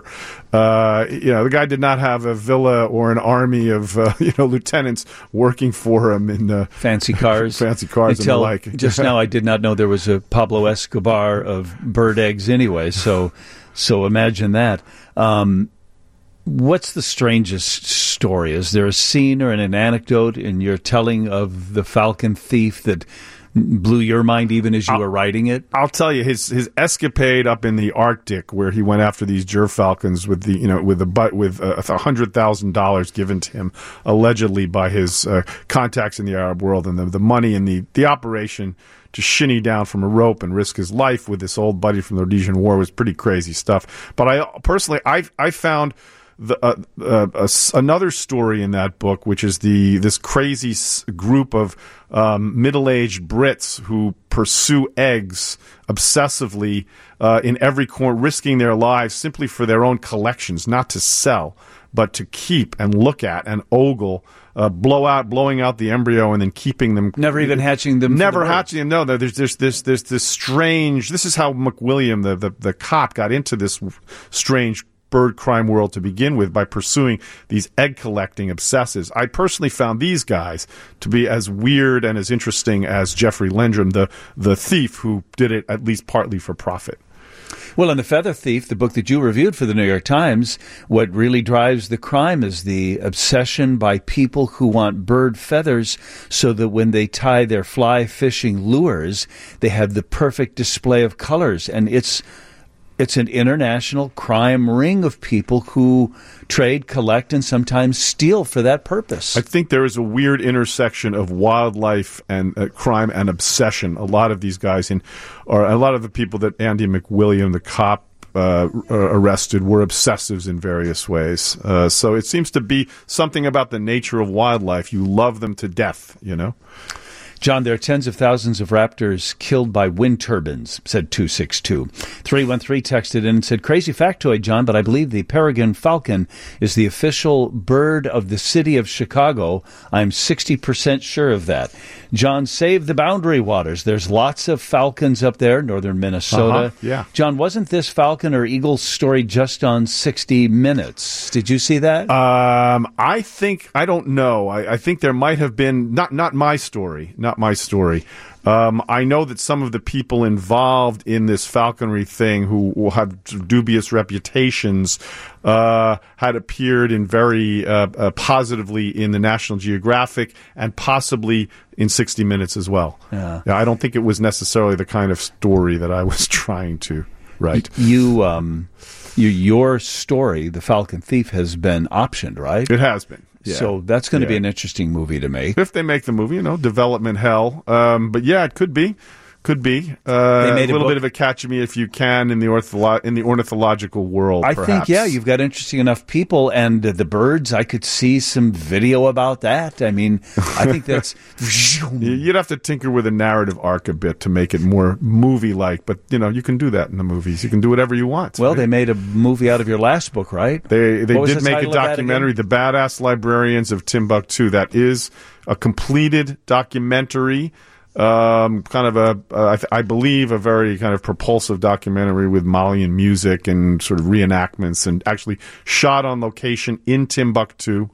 Uh, you know, the guy did not have a villa or an army of uh, you know lieutenants working for him in uh,
fancy cars,
fancy cars
Until
and the like.
just now, I did not know there was a Pablo Escobar of bird eggs anyway. So, so imagine that. Um, what's the strangest story? Is there a scene or an anecdote in your telling of the falcon thief that blew your mind even as you were writing it?
I'll tell you his his escapade up in the Arctic, where he went after these gerfalcons with the you know with the butt with a hundred thousand dollars given to him allegedly by his uh, contacts in the Arab world, and the the money and the the operation to shinny down from a rope and risk his life with this old buddy from the Rhodesian War was pretty crazy stuff. But I personally I I found. The, uh, uh, uh, another story in that book, which is the this crazy s- group of um, middle-aged Brits who pursue eggs obsessively uh, in every corner, risking their lives simply for their own collections, not to sell, but to keep and look at and ogle. Uh, blow out, blowing out the embryo, and then keeping them.
Never even hatching them.
Never
for the
hatching them. No, there's this, this, this, this strange. This is how McWilliam, the, the the cop, got into this strange bird crime world to begin with by pursuing these egg collecting obsessives. I personally found these guys to be as weird and as interesting as Jeffrey Lendrum, the the thief who did it at least partly for profit.
Well, in The Feather Thief, the book that you reviewed for the New York Times, what really drives the crime is the obsession by people who want bird feathers so that when they tie their fly fishing lures, they have the perfect display of colors. And it's It's an international crime ring of people who trade, collect, and sometimes steal for that purpose.
I think there is a weird intersection of wildlife and uh, crime and obsession. A lot of these guys, in, or a lot of the people that Andy McWilliam, the cop, uh, arrested, were obsessives in various ways. Uh, so it seems to be something about the nature of wildlife. You love them to death, you know?
John, there are tens of thousands of raptors killed by wind turbines, said two six two. three one three texted in and said, crazy factoid, John, but I believe the peregrine falcon is the official bird of the city of Chicago. I'm sixty percent sure of that. John, save the boundary waters. There's lots of falcons up there, northern Minnesota.
Uh-huh, yeah.
John, wasn't this falcon or eagle story just on sixty minutes? Did you see that?
Um, I think, I don't know. I, I think there might have been, not, not my story, not my story. Um, I know that some of the people involved in this falconry thing who, who have dubious reputations uh, had appeared in very uh, uh, positively in the National Geographic and possibly in sixty minutes as well.
Yeah.
Yeah, I don't think it was necessarily the kind of story that I was trying to write.
You, um, you, your story, The Falcon Thief, has been optioned, right?
It has been. Yeah.
So that's going to
Yeah.
be an interesting movie to make.
If they make the movie, you know, development hell. Um, but yeah, it could be. Could be. Uh,
They made
a
a
little
book-
bit of a catch me if you can in the ortholo- in the ornithological world,
I
perhaps.
think, yeah, you've got interesting enough people, and uh, the birds, I could see some video about that. I mean, I think that's...
You'd have to tinker with a narrative arc a bit to make it more movie-like, but, you know, you can do that in the movies. You can do whatever you want.
Well,
right?
they made a movie out of your last book, right?
They they
What was
did
the
make a
title of that
documentary,
again?
The Badass Librarians of Timbuktu. That is a completed documentary, um, kind of a, uh, I, th- I believe, a very kind of propulsive documentary with Malian music and sort of reenactments, and actually shot on location in Timbuktu.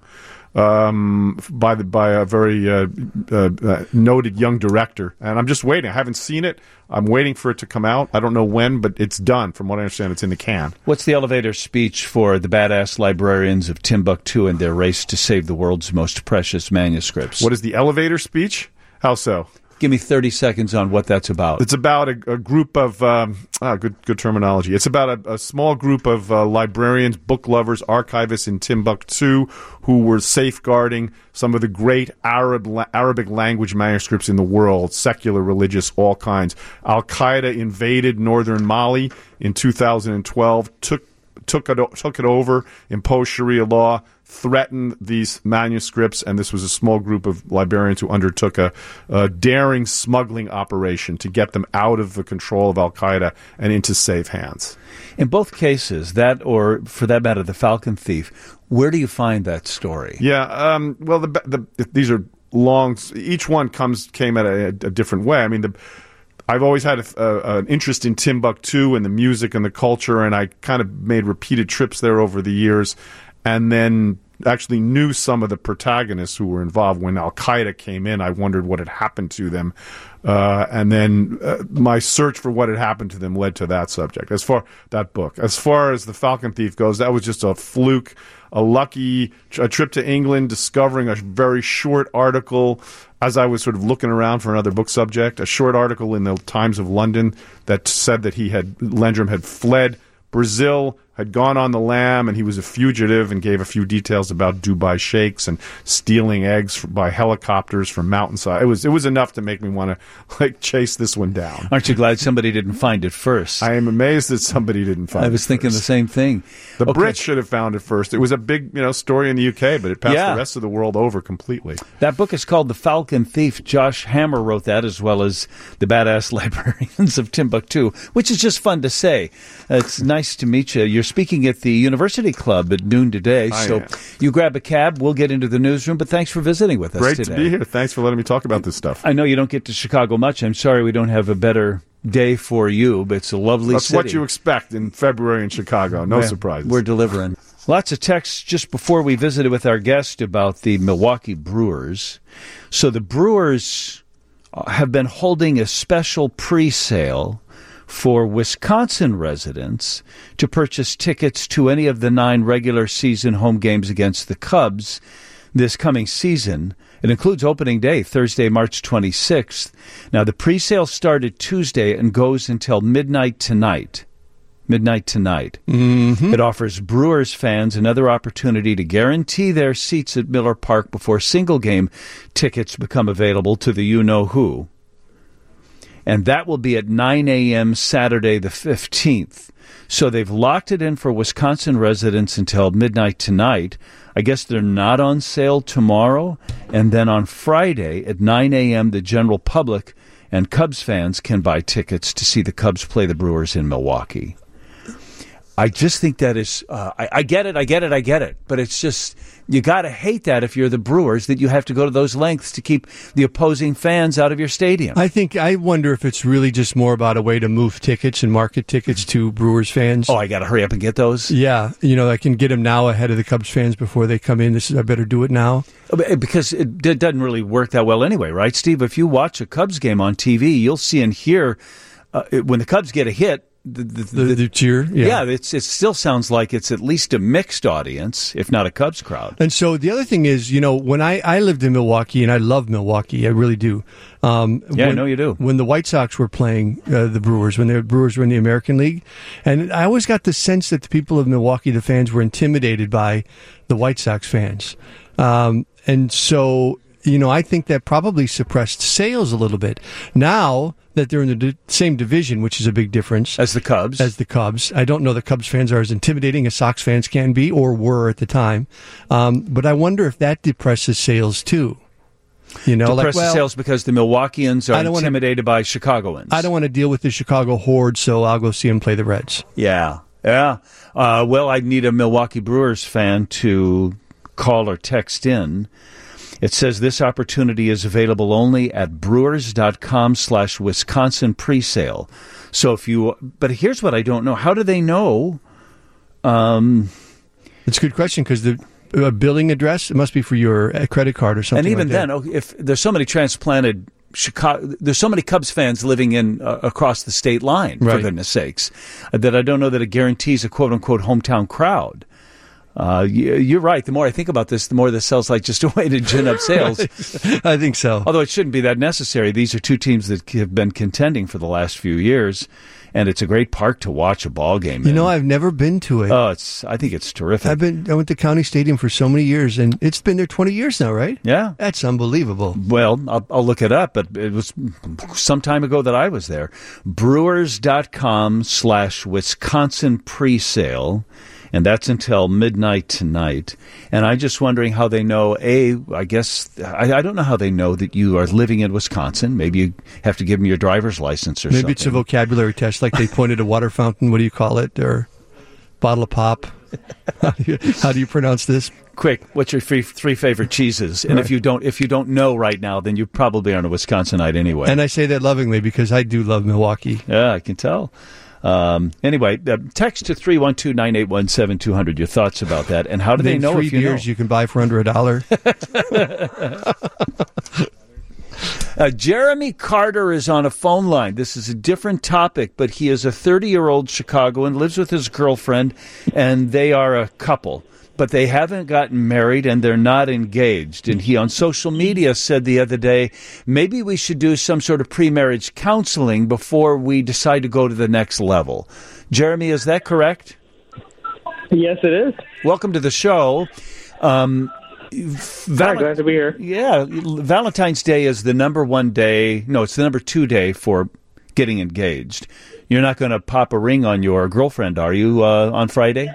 Um, by the by a very uh, uh, uh, noted young director, and I'm just waiting. I haven't seen it. I'm waiting for it to come out. I don't know when, but it's done. From what I understand, it's in the can.
What's the elevator speech for the badass librarians of Timbuktu and their race to save the world's most precious manuscripts?
What is the elevator speech? How so?
Give me thirty seconds on what that's about.
It's about a, a group of um, ah, good good terminology. It's about a, a small group of uh, librarians, book lovers, archivists in Timbuktu who were safeguarding some of the great Arab la- Arabic language manuscripts in the world, secular, religious, all kinds. Al Qaeda invaded northern Mali in two thousand twelve, took took it o- took it over, imposed Sharia law, threatened these manuscripts, and this was a small group of librarians who undertook a, a daring smuggling operation to get them out of the control of Al-Qaeda and into safe hands.
In both cases, that or, for that matter, The Falcon Thief, where do you find that story?
Yeah, um, well, the, the, these are long. Each one comes came at a, a different way. I mean, the, I've always had a, a, an interest in Timbuktu and the music and the culture, and I kind of made repeated trips there over the years, and then actually knew some of the protagonists who were involved. When Al-Qaeda came in, I wondered what had happened to them. Uh, and then uh, my search for what had happened to them led to that subject, as far that book. As far as The Falcon Thief goes, that was just a fluke, a lucky a trip to England, discovering a very short article as I was sort of looking around for another book subject, a short article in the Times of London that said that he had, Landrum had fled Brazil, had gone on the lam, and he was a fugitive, and gave a few details about Dubai sheikhs and stealing eggs by helicopters from mountainside. It was it was enough to make me want to like chase this one down.
Aren't you glad somebody didn't find it first?
I am amazed that somebody didn't find it.
I was
it
thinking
first.
the same thing.
The
Okay.
Brits should have found it first. It was a big, you know, story in the U K, but it passed
Yeah.
the rest of the world over completely.
That book is called The Falcon Thief. Josh Hammer wrote that, as well as The Badass Librarians of Timbuktu, which is just fun to say. Uh, it's nice to meet you. You're speaking at the University Club at noon today,
I
so
am.
you grab a cab. We'll get into the newsroom, but thanks for visiting with us
Great
today.
to be here. Thanks for letting me talk about this stuff.
I know you don't get to Chicago much. I'm sorry we don't have a better day for you, but it's a lovely
That's
city.
what you expect in February in Chicago. No
Well,
surprises.
We're delivering. Lots of texts just before we visited with our guest about the Milwaukee Brewers. So the Brewers have been holding a special pre-sale for Wisconsin residents to purchase tickets to any of the nine regular season home games against the Cubs this coming season. It includes opening day, Thursday, March twenty-sixth. Now, the pre-sale started Tuesday and goes until midnight tonight. midnight tonight.
Mm-hmm.
It offers Brewers fans another opportunity to guarantee their seats at Miller Park before single-game tickets become available to the you-know-who. And that will be at nine a.m. Saturday the fifteenth. So they've locked it in for Wisconsin residents until midnight tonight. I guess they're not on sale tomorrow. And then on Friday at nine a.m., the general public and Cubs fans can buy tickets to see the Cubs play the Brewers in Milwaukee. I just think that is, uh, I, I get it, I get it, I get it. But it's just, you got to hate that if you're the Brewers, that you have to go to those lengths to keep the opposing fans out of your stadium.
I think, I wonder if it's really just more about a way to move tickets and market tickets to Brewers fans.
Oh, I got to hurry up and get those?
Yeah. You know, I can get them now ahead of the Cubs fans before they come in. This is, I better do it now.
Because it, it doesn't really work that well anyway, right, Steve? If you watch a Cubs game on T V, you'll see and hear uh, when the Cubs get a hit, The, the,
the, the, the cheer, yeah.
yeah it's, it still sounds like it's at least a mixed audience, if not a Cubs crowd.
And so the other thing is, you know, when I, I lived in Milwaukee, and I love Milwaukee, I really do. Um,
yeah,
when,
I know you do.
When the White Sox were playing uh, the Brewers, when the Brewers were in the American League, and I always got the sense that the people of Milwaukee, the fans, were intimidated by the White Sox fans. Um, and so, you know, I think that probably suppressed sales a little bit. Now that they're in the di- same division, which is a big difference.
As the Cubs.
As the Cubs. I don't know that Cubs fans are as intimidating as Sox fans can be or were at the time. Um, but I wonder if that depresses sales too. You know,
depresses
like, well,
sales because the Milwaukeeans are intimidated
wanna,
by Chicagoans.
I don't want to deal with the Chicago horde, so I'll go see them play the Reds.
Yeah. Yeah. Uh, well, I'd need a Milwaukee Brewers fan to call or text in. It says this opportunity is available only at brewers.com slash Wisconsin presale. So if you, but here's what I don't know. How do they know? Um,
it's a good question because the uh, billing address, it must be for your uh, credit card or something.
And even
like
then,
that.
oh, if there's so many transplanted Chicago, there's so many Cubs fans living in uh, across the state line,
right.
for goodness sakes, uh, that I don't know that it guarantees a quote unquote hometown crowd. Uh, you, you're right. The more I think about this, the more this sounds like just a way to gin up sales.
I think so.
Although it shouldn't be that necessary. These are two teams that have been contending for the last few years, and it's a great park to watch a ball game
You
in.
know, I've never been to it.
Oh, it's. I think it's terrific.
I've been. I went to County Stadium for so many years, and it's been there twenty years now, right?
Yeah,
that's unbelievable.
Well, I'll, I'll look it up, but it was some time ago that I was there. Brewers.com slash Wisconsin presale. And that's until midnight tonight. And I'm just wondering how they know, A, I guess, I, I don't know how they know that you are living in Wisconsin. Maybe you have to give them your driver's license or
Maybe
something.
Maybe it's a vocabulary test, like they pointed a water fountain. What do you call it? Or bottle of pop. How do you, how do you pronounce this?
Quick, what's your three, three favorite cheeses? And
right.
if you don't if you don't know right now, then you probably aren't a Wisconsinite anyway.
And I say that lovingly because I do love Milwaukee.
Yeah, I can tell. Um, anyway, uh, text to three one two, nine eight one, seven two zero zero your thoughts about that. And how do
Name
they know
three
if you
beers
know?
you can buy for under a dollar?
uh, Jeremy Carter is on a phone line. This is a different topic, but he is a thirty-year-old Chicagoan, lives with his girlfriend, and they are a couple. But they haven't gotten married and they're not engaged. And he on social media said the other day, maybe we should do some sort of pre-marriage counseling before we decide to go to the next level. Jeremy, is that correct?
Yes, it is.
Welcome to the show. Um,
Val- Hi, glad to be here.
Yeah, Valentine's Day is the number one day. No, it's the number two day for getting engaged. You're not going to pop a ring on your girlfriend, are you, uh, on Friday?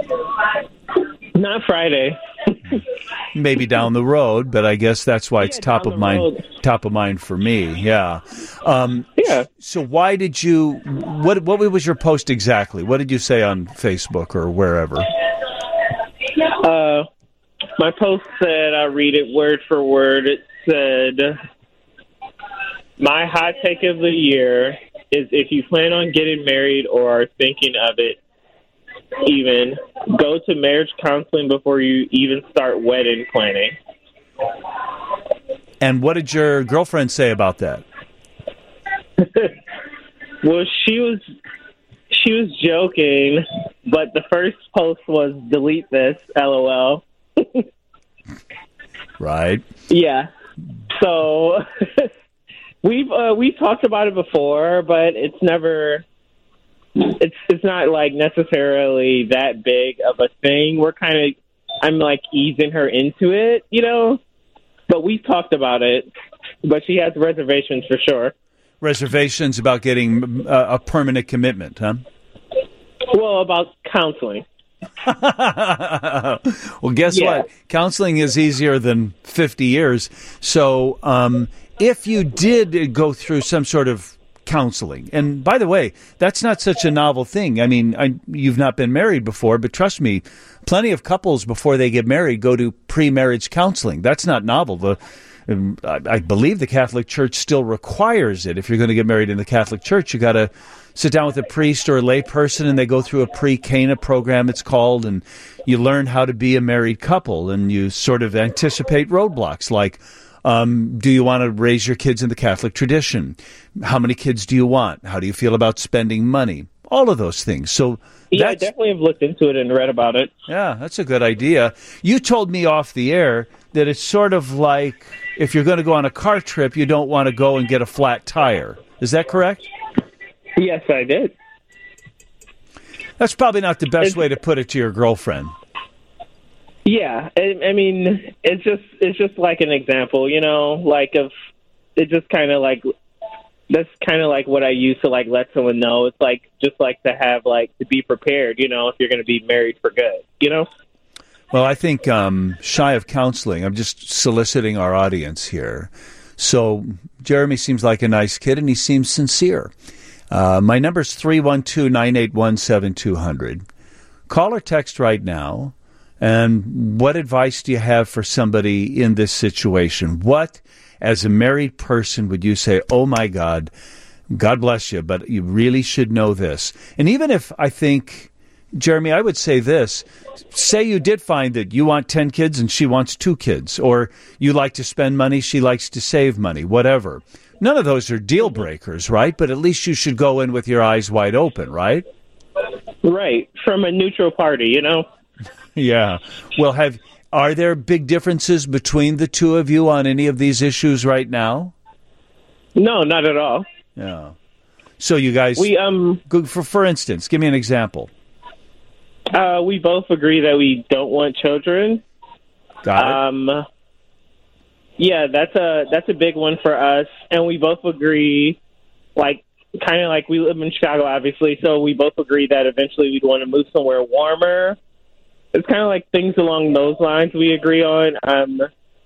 Not Friday.
Maybe down the road, but I guess that's why it's yeah, top of mind. Road. Top of mind for me. Yeah. Um,
yeah.
So why did you? What What was your post exactly? What did you say on Facebook or wherever?
Uh, my post said, I'll read it word for word. It said, "My hot take of the year is if you plan on getting married or are thinking of it, even go to marriage counseling before you even start wedding planning."
And what did your girlfriend say about that?
Well, she was she was joking, but the first post was delete this, LOL.
Right.
Yeah. So we've uh, we've talked about it before, but it's never it's it's not like necessarily that big of a thing. We're kind of I'm like easing her into it, you know. But we've talked about it. But she has reservations for sure.
Reservations about getting uh, a permanent commitment, huh?
Well, about counseling.
Well, guess
Yeah.
what? Counseling is easier than fifty years. So um, if you did go through some sort of counseling, and by the way, that's not such a novel thing. I mean, I, you've not been married before, but trust me, plenty of couples before they get married go to pre-marriage counseling. That's not novel. The um, I, I believe the Catholic Church still requires it. If you're going to get married in the Catholic Church, you got to sit down with a priest or a lay person, and they go through a pre-Cana program, it's called, and you learn how to be a married couple, and you sort of anticipate roadblocks like, um, do you want to raise your kids in the Catholic tradition? How many kids do you want? How do you feel about spending money? All of those things. So
Yeah, I
that's,
definitely have looked into it and read about it.
yeah, that's a good idea. You told me off the air that it's sort of like if you're going to go on a car trip, you don't want to go and get a flat tire. Is that correct?
Yes, I did.
That's probably not the best way to put it to your girlfriend.
Yeah, I, I mean, it's just it's just like an example, you know, like of it just kind of like that's kind of like what I use to like let someone know. It's like just like to have like to be prepared, you know, if you're going to be married for good, you know.
Well, I think um, shy of counseling, I'm just soliciting our audience here. So Jeremy seems like a nice kid, and he seems sincere. Uh, my number is three one two, nine eight one, seven two zero zero. Call or text right now. And what advice do you have for somebody in this situation? What, as a married person, would you say, oh, my God, God bless you, but you really should know this? And even if I think, Jeremy, I would say this. Say you did find that you want ten kids and she wants two kids, or you like to spend money, she likes to save money, whatever. None of those are deal breakers, right? But at least you should go in with your eyes wide open, right?
Right, from a neutral party, you know.
Yeah. Well, have are there big differences between the two of you on any of these issues right now?
No, not at all.
Yeah. So you guys,
we um,
for for instance, give me an example.
Uh, we both agree that we don't want children.
Got it.
Um, yeah, that's a that's a big one for us, and we both agree, like kind of like we live in Chicago, obviously, so we both agree that eventually we'd want to move somewhere warmer. It's kind of like things along those lines we agree on. Um,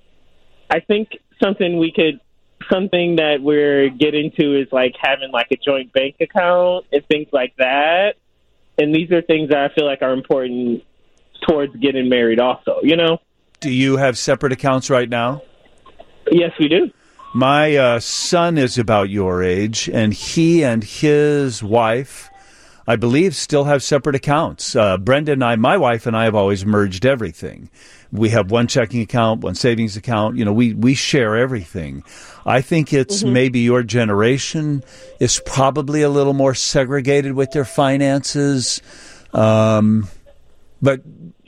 I think something we could, something that we're getting to is like having like a joint bank account and things like that. And these are things that I feel like are important towards getting married also, you know?
Do you have separate accounts right now?
Yes, we do.
My uh, son is about your age, and he and his wife, I believe, still have separate accounts. Uh, Brenda and I, my wife and I, have always merged everything. We have one checking account, one savings account. You know, we, we share everything. I think it's
Mm-hmm.
maybe your generation is probably a little more segregated with their finances. Um, but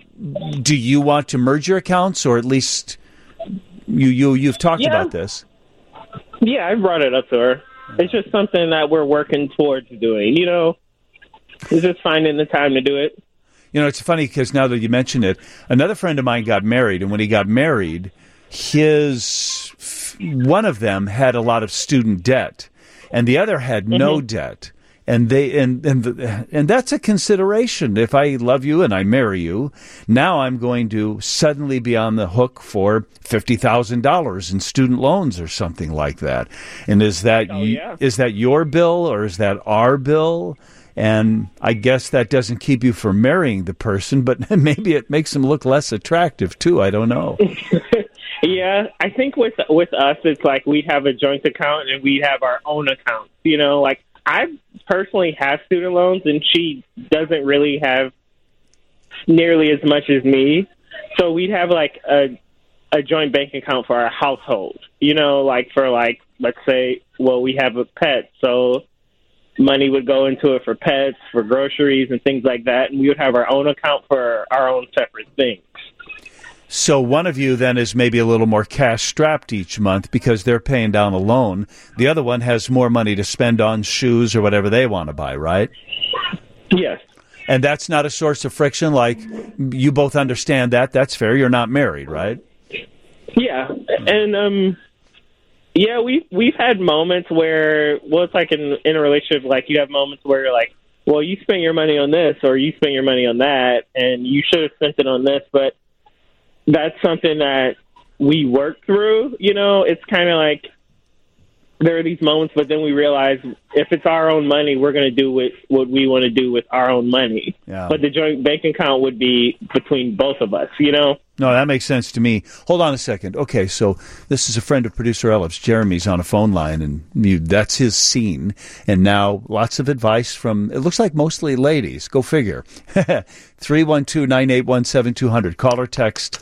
do you want to merge your accounts, or at least you, you, you've talked
Yeah.
about this?
Yeah, I brought it up to her. It's just something that we're working towards doing, you know? It's just finding the time to do it.
You know, it's funny because now that you mention it, another friend of mine got married, and when he got married, his one of them had a lot of student debt, and the other had no
Mm-hmm.
debt. And they and and the, and that's a consideration. If I love you and I marry you, now I'm going to suddenly be on the hook for fifty thousand dollars in student loans or something like that. And is that
Oh,
y-
yeah.
is that your bill, or is that our bill? And I guess that doesn't keep you from marrying the person, but maybe it makes them look less attractive too. I don't know.
Yeah, I think with with us, it's like we have a joint account and we have our own account. You know, like I personally have student loans, and she doesn't really have nearly as much as me. So we'd have like a a joint bank account for our household. You know, like for like let's say, well, we have a pet, so money would go into it for pets, for groceries, and things like that, and we would have our own account for our own separate things.
So one of you then is maybe a little more cash strapped each month because they're paying down a loan. The other one has more money to spend on shoes or whatever they want to buy, right?
Yes.
And that's not a source of friction? Like, you both understand that. That's fair. You're not married, right?
Yeah. And, um, yeah, we've, we've had moments where, well, it's like in, in a relationship, like you have moments where you're like, well, you spent your money on this or you spent your money on that, and you should have spent it on this. But that's something that we work through. You know, it's kind of like there are these moments, but then we realize if it's our own money, we're going to do what, what we want to do with our own money.
Yeah.
But the joint bank account would be between both of us, you know?
No, that makes sense to me. Hold on a second. Okay, so this is a friend of producer Elif's. Jeremy's on a phone line, and you, that's his scene. And now lots of advice from, it looks like mostly ladies. Go figure. three one two, nine eight one, seven two zero zero. Call or text.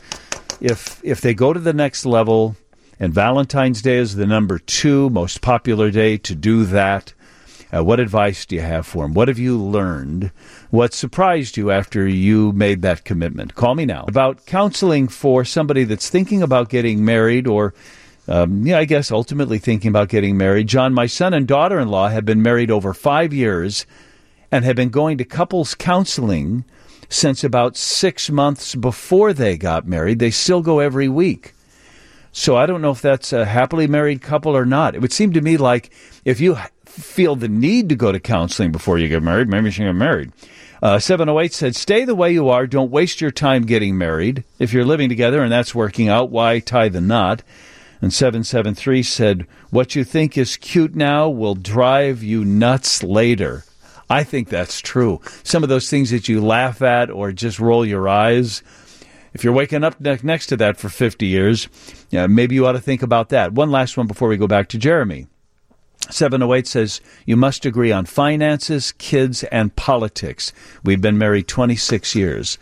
If, if they go to the next level, and Valentine's Day is the number two most popular day to do that, Uh, what advice do you have for them? What have you learned? What surprised you after you made that commitment? Call me now. About counseling for somebody that's thinking about getting married or, um, yeah, I guess ultimately thinking about getting married. John, my son and daughter-in-law have been married over five years and have been going to couples counseling since about six months before they got married. They still go every week. So I don't know if that's a happily married couple or not. It would seem to me like if you feel the need to go to counseling before you get married, maybe you should get married. Uh, seven oh eight said, stay the way you are. Don't waste your time getting married. If you're living together and that's working out, why tie the knot? And seven seven three said, what you think is cute now will drive you nuts later. I think that's true. Some of those things that you laugh at or just roll your eyes, if you're waking up ne- next to that for fifty years, yeah, maybe you ought to think about that. One last one before we go back to Jeremy. seven oh eight says, you must agree on finances, kids, and politics. We've been married twenty-six years.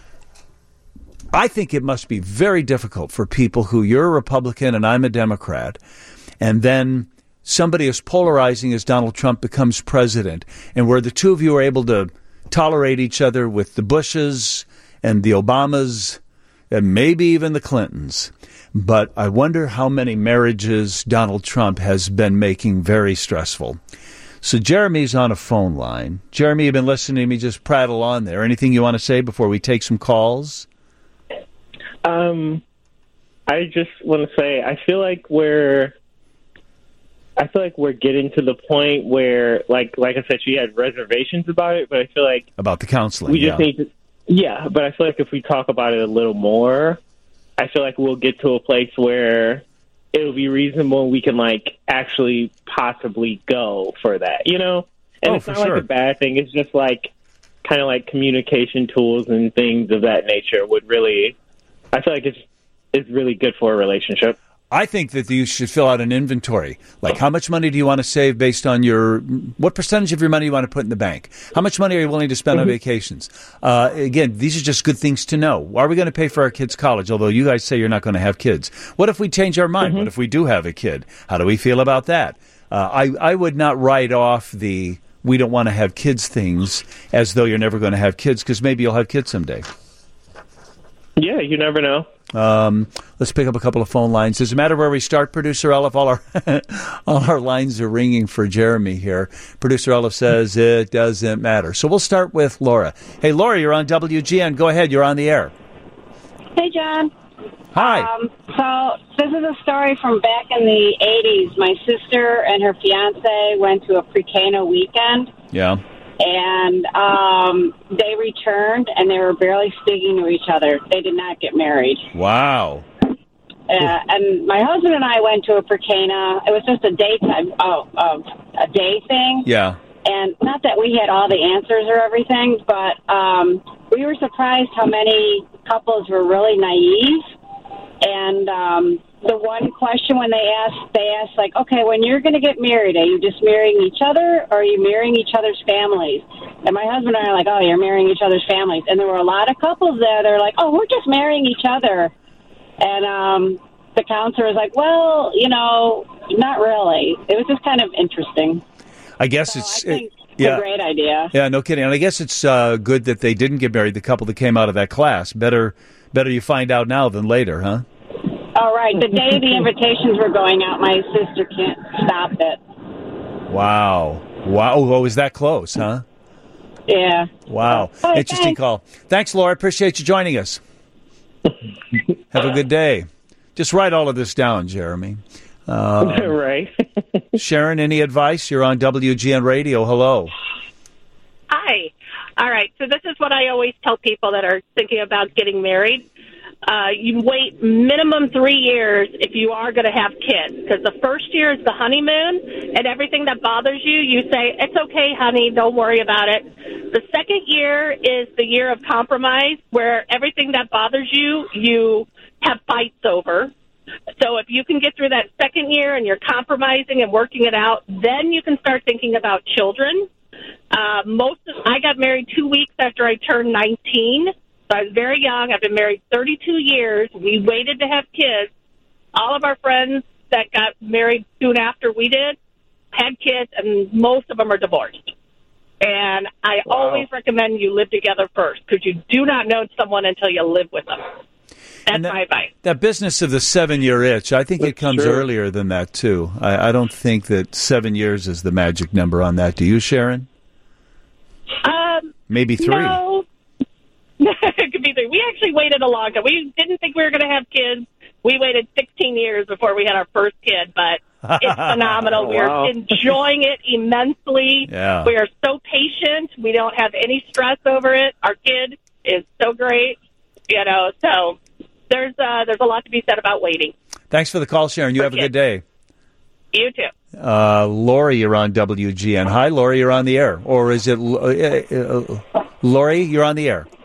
I think it must be very difficult for people who you're a Republican and I'm a Democrat, and then somebody as polarizing as Donald Trump becomes president, and where the two of you are able to tolerate each other with the Bushes and the Obamas and maybe even the Clintons. But I wonder how many marriages Donald Trump has been making very stressful. So Jeremy's on a phone line. Jeremy, you've been listening to me just prattle on there. Anything you want to say before we take some calls?
Um, I just want to say I feel like we're, I feel like we're getting to the point where, like, like I said, she had reservations about it, but I feel like
about the counseling.
We just
yeah.
need to, yeah. But I feel like if we talk about it a little more, I feel like we'll get to a place where it'll be reasonable and we can, like, actually possibly go for that, you know? And
oh,
it's
for
not
sure.
like a bad thing. It's just, like, kind of like communication tools and things of that nature would really, I feel like it's, it's really good for a relationship.
I think that you should fill out an inventory. Like, how much money do you want to save based on your, what percentage of your money you want to put in the bank? How much money are you willing to spend mm-hmm. on vacations? Uh, again, these are just good things to know. Are we going to pay for our kids' college? Although you guys say you're not going to have kids. What if we change our mind? Mm-hmm. What if we do have a kid? How do we feel about that? Uh, I, I would not write off the we don't want to have kids things as though you're never going to have kids, because maybe you'll have kids someday.
Yeah, you never know.
Um, let's pick up a couple of phone lines. Does it matter where we start, Producer Elif? All our all our lines are ringing for Jeremy here. Producer Elif says it doesn't matter. So we'll start with Laura. Hey, Laura, you're on W G N. Go ahead. You're on the air.
Hey, John.
Hi.
Um, so this is a story from back in the eighties. My sister and her fiancé went to a pre-Cana weekend.
Yeah.
And um, they returned, and they were barely speaking to each other. They did not get married.
Wow.
Uh, and my husband and I went to a Percana. It was just a daytime, oh, uh, a day thing.
Yeah.
And not that we had all the answers or everything, but um, we were surprised how many couples were really naive. And um, the one question when they asked, they asked, like, okay, when you're going to get married, are you just marrying each other or are you marrying each other's families? And my husband and I are like, oh, you're marrying each other's families. And there were a lot of couples there. They're like, oh, we're just marrying each other. And um, the counselor was like, well, you know, not really. It was just kind of interesting.
I guess
so
it's...
I think
it,
it's
yeah.
a great idea.
Yeah, no kidding. And I guess it's uh, good that they didn't get married, the couple that came out of that class. Better, better you find out now than later, huh?
All right. The day the invitations were going out, my sister can't stop it.
Wow. Wow. Oh, is that close, huh?
Yeah.
Wow.
All right,
Interesting
thanks.
call. Thanks, Laura. Appreciate you joining us. Have a good day. Just write all of this down, Jeremy. Um,
right.
Sharon, any advice? You're on W G N Radio. Hello.
Hi. All right. So this is what I always tell people that are thinking about getting married. Uh, you wait minimum three years if you are going to have kids, because the first year is the honeymoon, and everything that bothers you, you say, it's okay, honey, don't worry about it. The second year is the year of compromise, where everything that bothers you, you have fights over. So if you can get through that second year and you're compromising and working it out, then you can start thinking about children. Uh, most of, I got married two weeks after I turned nineteen. So I was very young. I've been married thirty-two years. We waited to have kids. All of our friends that got married soon after we did had kids, and most of them are divorced. And I
Wow.
always recommend you live together first, because you do not know someone until you live with them. That's
that,
my advice.
That business of the seven-year itch, I think it comes
true.
earlier than that, too. I, I don't think that seven years is the magic number on that. Do you, Sharon?
Um,
Maybe three.
No. It could be three. We actually waited a long time. We didn't think we were going to have kids. We waited sixteen years before we had our first kid, but it's phenomenal.
Wow.
We're enjoying it immensely.
Yeah.
We are so patient. We don't have any stress over it. Our kid is so great, you know. So there's uh, there's a lot to be said about waiting.
Thanks for the call, Sharon. You have a good day.
You too.
Uh, Lori, you're on W G N. Hi, Lori, you're on the air. Or is it... Uh, uh, Lori, you're on the air.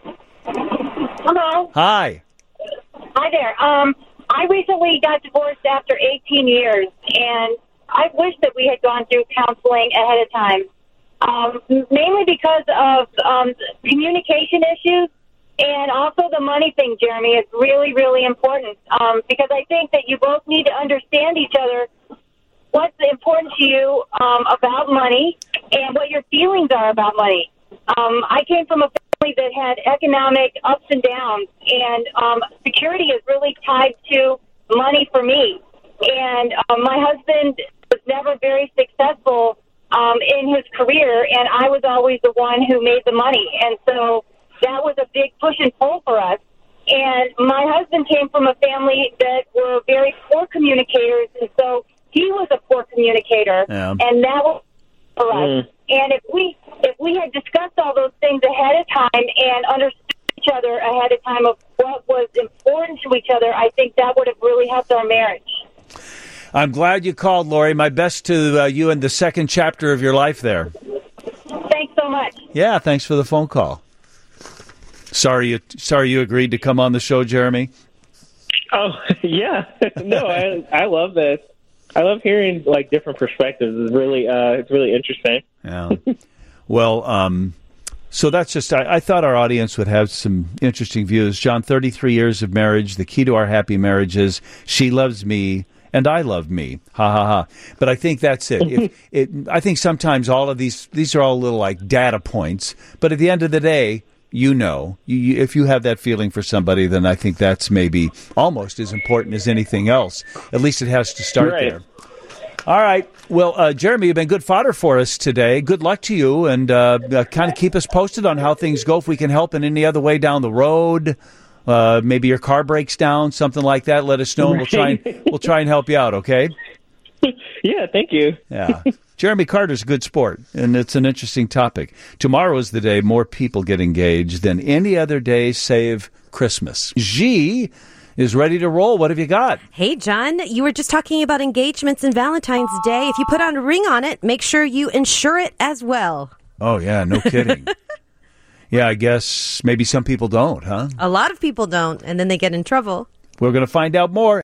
Hello.
Hi.
Hi there. Um, I recently got divorced after eighteen years, and I wish that we had gone through counseling ahead of time, um, mainly because of um, communication issues and also the money thing, Jeremy, is really, really important um, because I think that you both need to understand each other, what's important to you um, about money and what your feelings are about money. Um, I came from a family that had economic ups and downs, and um, security is really tied to money for me. And um, my husband was never very successful um, in his career, and I was always the one who made the money. And so that was a big push and pull for us. And my husband came from a family that were very poor communicators, and so he was a poor communicator,
Yeah.
and that was for us.
Mm.
And if we if we had discussed all those things ahead of time and understood each other ahead of time of what was important to each other, I think that would have really helped our marriage.
I'm glad you called, Lori. My best to uh, you in the second chapter of your life there.
Thanks so much.
Yeah, thanks for the phone call. Sorry you sorry you agreed to come on the show, Jeremy.
Oh yeah, no, I I love this. I love hearing like different perspectives. It's really uh, it's really interesting.
Yeah. Well, um, so that's just, I, I thought our audience would have some interesting views. John, thirty-three years of marriage. The key to our happy marriage is she loves me and I love me. Ha ha ha. But I think that's it. If, it. I think sometimes all of these, these are all little like data points. But at the end of the day, you know, you, you, if you have that feeling for somebody, then I think that's maybe almost as important as anything else. At least it has to start
Right.
there. All right. Well, uh, Jeremy, you've been good fodder for us today. Good luck to you, and uh, uh, kind of keep us posted on how things go. If we can help in any other way down the road, uh, maybe your car breaks down, something like that. Let us know, and we'll try and we'll try and help you out. Okay?
Yeah, thank you.
Yeah. Jeremy Carter's a good sport, and it's an interesting topic. Tomorrow is the day more people get engaged than any other day, save Christmas. G is ready to roll. What have you got?
Hey, John, you were just talking about engagements and Valentine's Day. If you put on a ring on it, make sure you insure it as well.
Oh, yeah, no kidding. Yeah, I guess maybe some people don't, huh?
A lot of people don't, and then they get in trouble.
We're going to find out more.